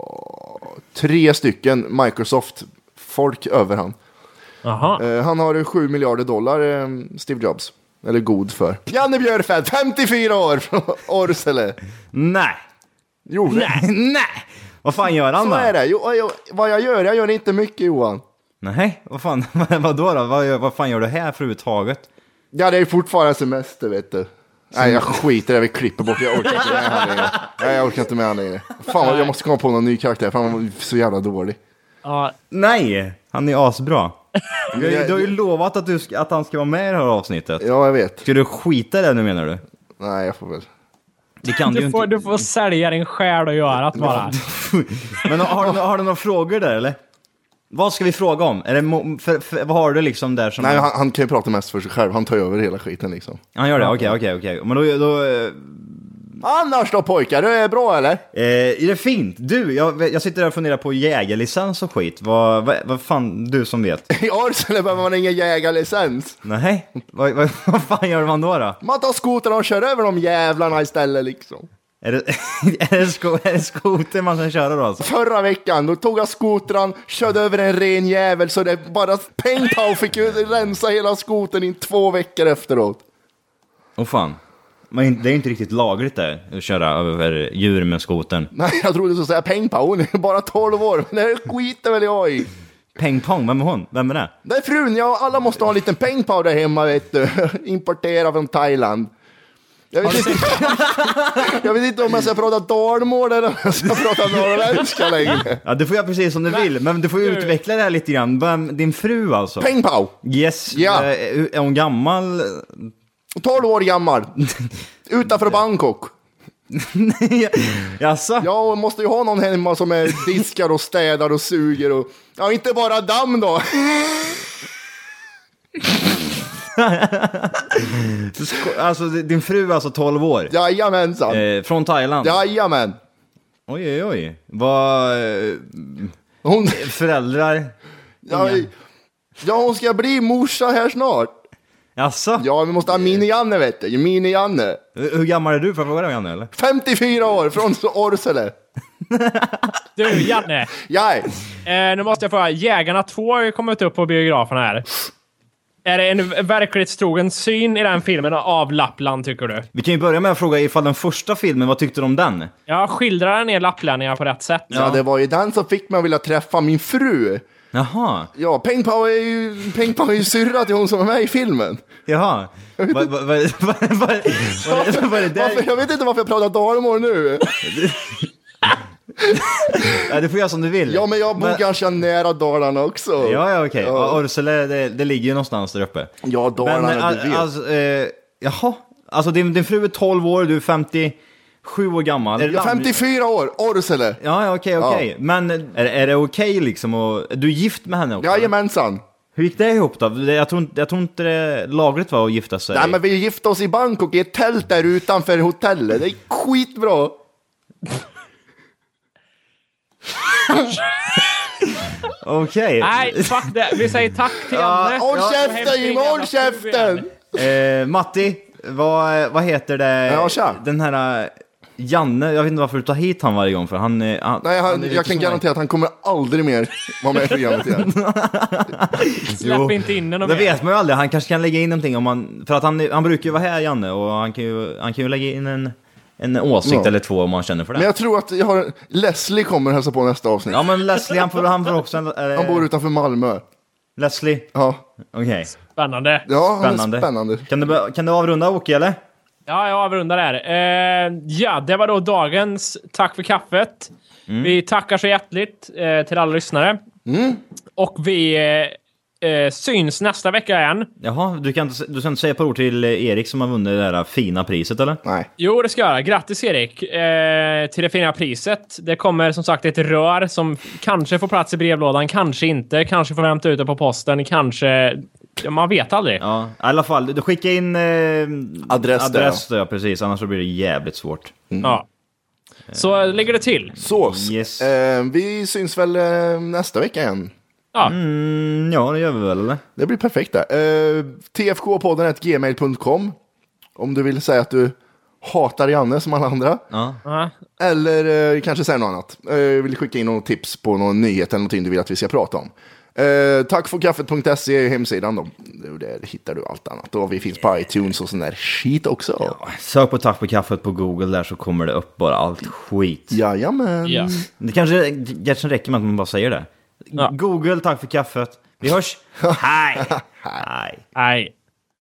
tre stycken Microsoft-folk över han. Jaha. Eh, han har sju miljarder dollar, eh, Steve Jobs. Eller god för. Janne Björfeld, femtiofyra år, från Årsele. Nej. Jo, Nej. Nej. Vad fan gör han så då? är det. Jo, jo, vad jag gör, jag gör inte mycket, Johan. Nej, vad fan, vad då då? Vad, gör- vad fan gör du här för överhuvudtaget? Ja, det är fortfarande semester, vet du. Nej, jag skiter i det, vi klipper bort. Jag orkar inte med han längre. Nej, jag orkar inte med han längre. Fan, vad- jag måste komma på någon ny karaktär, för han var så jävla dålig. Ja, Nej, han är asbra. Du, du har ju lovat att, du ska, att han ska vara med i det här avsnittet. Ja, jag vet. Ska du skita det nu, menar du? Nej, jag får väl. Det kan Du, du, får, inte. du får sälja din själ och göra att bara. Men har du, har du några frågor där, eller? Vad ska vi fråga om? Är det mo- för, för, vad har du liksom där som... Nej, han, han kan ju prata mest för sig själv. Han tar över hela skiten liksom. Han gör det? Okej, okej, okej. Men då... då eh, Annars då pojkar, det är bra eller? Eh, är det fint? Du, jag, jag sitter där och funderar på jägarlicens och skit. Vad, vad, vad fan, du som vet? I Årsele behöver man ingen jägarlicens. Nej, vad, vad, vad fan gör man då då? Man tar skotern och kör över de jävlarna istället liksom. Är det, är det, sko, är det skoter man kan köra då alltså? Förra veckan, då tog jag skotran, körde över en ren jävel så det bara pengtau fick ju rensa hela skotern i två veckor efteråt. Åh fan. Men det är inte riktigt lagligt där, att köra över djur med skotern. Nej, jag trodde du skulle säga pengpau, hon är bara tolv år, men det skiter väl jag i. Pengpong, vem är hon? Vem är det? Det är frun, ja, alla måste ha en liten pengpau där hemma, vet du. Importera från Thailand. Jag vet, inte, jag vet inte om jag ska prata dalmål eller om jag ska prata norrländska längre. Ja, du får göra precis som du vill, men du får ju utveckla det här lite grann. Vem- Din fru alltså? Pengpau. Yes. Ja. Eh, Är hon gammal? tolv år gammal. Utanför Bangkok. Jaså? Ja, hon måste ju ha någon hemma som är diskar och städar och suger och... Ja, inte bara damm då. Alltså din fru är alltså tolv år? Jajamensan. Eh, från Thailand? Jajamän. Oj, oj, oj. Vad... Eh, hon... Föräldrar? Ja, ja, hon ska bli morsa här snart. Jaså? Ja, vi måste ha Mini-Janne, vet du. Mini-Janne. Hur gammal är du för att fråga dig, Janne, eller? femtiofyra år, från Årsele. Du, Janne. Ja. Eh, nu måste jag fråga. Jägarna två har ju kommit upp på biograferna här. Är det en verklighetstrogen syn i den filmen av Lappland, tycker du? Vi kan ju börja med att fråga ifall den första filmen, vad tyckte du om den? Ja, skildrar den ner lapplänningar på rätt sätt? Ja, det var ju den som fick mig att vilja träffa min fru. Jaha. Ja, Pengpau är ju, Pengpau är ju syrra till hon som är med i filmen. Jaha. Vad va, va, va, va, va, va, det där? Jag vet inte varför jag pratar dalmål nu. Ja, du får göra som du vill. Ja, men jag bor men... ganska nära Dalarna också. Ja, ja, okej. Okay. Ja. Årsele, det, det ligger ju någonstans där uppe. Ja, Dalarna, men, du vet. Alltså, eh, jaha. Alltså, din, din fru är tolv år, du är femtiosju år gammal. Är jag femtiofyra år, Årsele. Ja, ja, okej, okej. Ja. Men är, är det okej okay, liksom? Och, du är gift med henne också? Jajamensan. Hur gick det ihop då? Jag tror, jag tror inte det lagligt var att gifta sig. Nej, men vi gifte oss i Bangkok i ett tält där utanför hotellet. Det är skitbra. Okej. Okay. Nej, fuck det. Vi säger tack till Janne. Håll käften, Jim, håll käften! Eh, Matti, vad, vad heter det? Ja, tja. Den här... Janne, jag vet inte varför du tar hit han varje gång, för han, han Nej, han, han jag kan garantera att han kommer aldrig mer vara med i programmet igen. Släpp inte in den. Det vet man ju aldrig, han kanske kan lägga in någonting om man, för att han, han brukar ju vara här, Janne, och han kan ju, han kan ju lägga in en, en åsikt ja. eller två om man känner för det. Men jag tror att jag har, Leslie kommer hälsa på nästa avsnitt. Ja, men Leslie, han får, han får också en, äh, han bor utanför Malmö. Leslie? Ja. Okej. Okay. Spännande. Ja, spännande. spännande. Kan du, kan du avrunda, Åke, eller? Ja, jag avrundar där. Eh, ja, det var då dagens Tack för kaffet. Mm. Vi tackar så hjärtligt eh, till alla lyssnare. Mm. Och vi eh, eh, syns nästa vecka igen. Jaha, du kan inte, du kan inte säga på ord till Erik som har vunnit det där fina priset, eller? Nej. Jo, det ska jag göra. Grattis, Erik, eh, till det fina priset. Det kommer som sagt ett rör som kanske får plats i brevlådan, kanske inte. Kanske får hämta ut det på posten, kanske... Man vet aldrig. Ja, i alla fall, du skickar in eh, adress, adress där, ja, precis. Annars så blir det jävligt svårt. Mm. Ja. Så ligger det till. Så, yes. eh, vi syns väl eh, nästa vecka igen. Ja. Mm, ja, det gör vi väl, eller? Det blir perfekt där. Eh, t f k podden at gmail punkt com om du vill säga att du hatar Janne som alla andra. Ja. Uh-huh. Eller eh, kanske säga något annat. Eh, vill skicka in något tips på någon nyhet eller någonting du vill att vi ska prata om. Uh, tack för kaffet punkt se är hemsidan då. Där hittar du allt annat. Och vi finns på iTunes och sån där skit också. Ja, sök på Tack för kaffet på Google där så kommer det upp bara allt skit. Jajamän. Ja. Det kanske, det kanske räcker med att man bara säger det. Ja. Google, tack för kaffet. Vi hörs. Hej. Hej. Hej.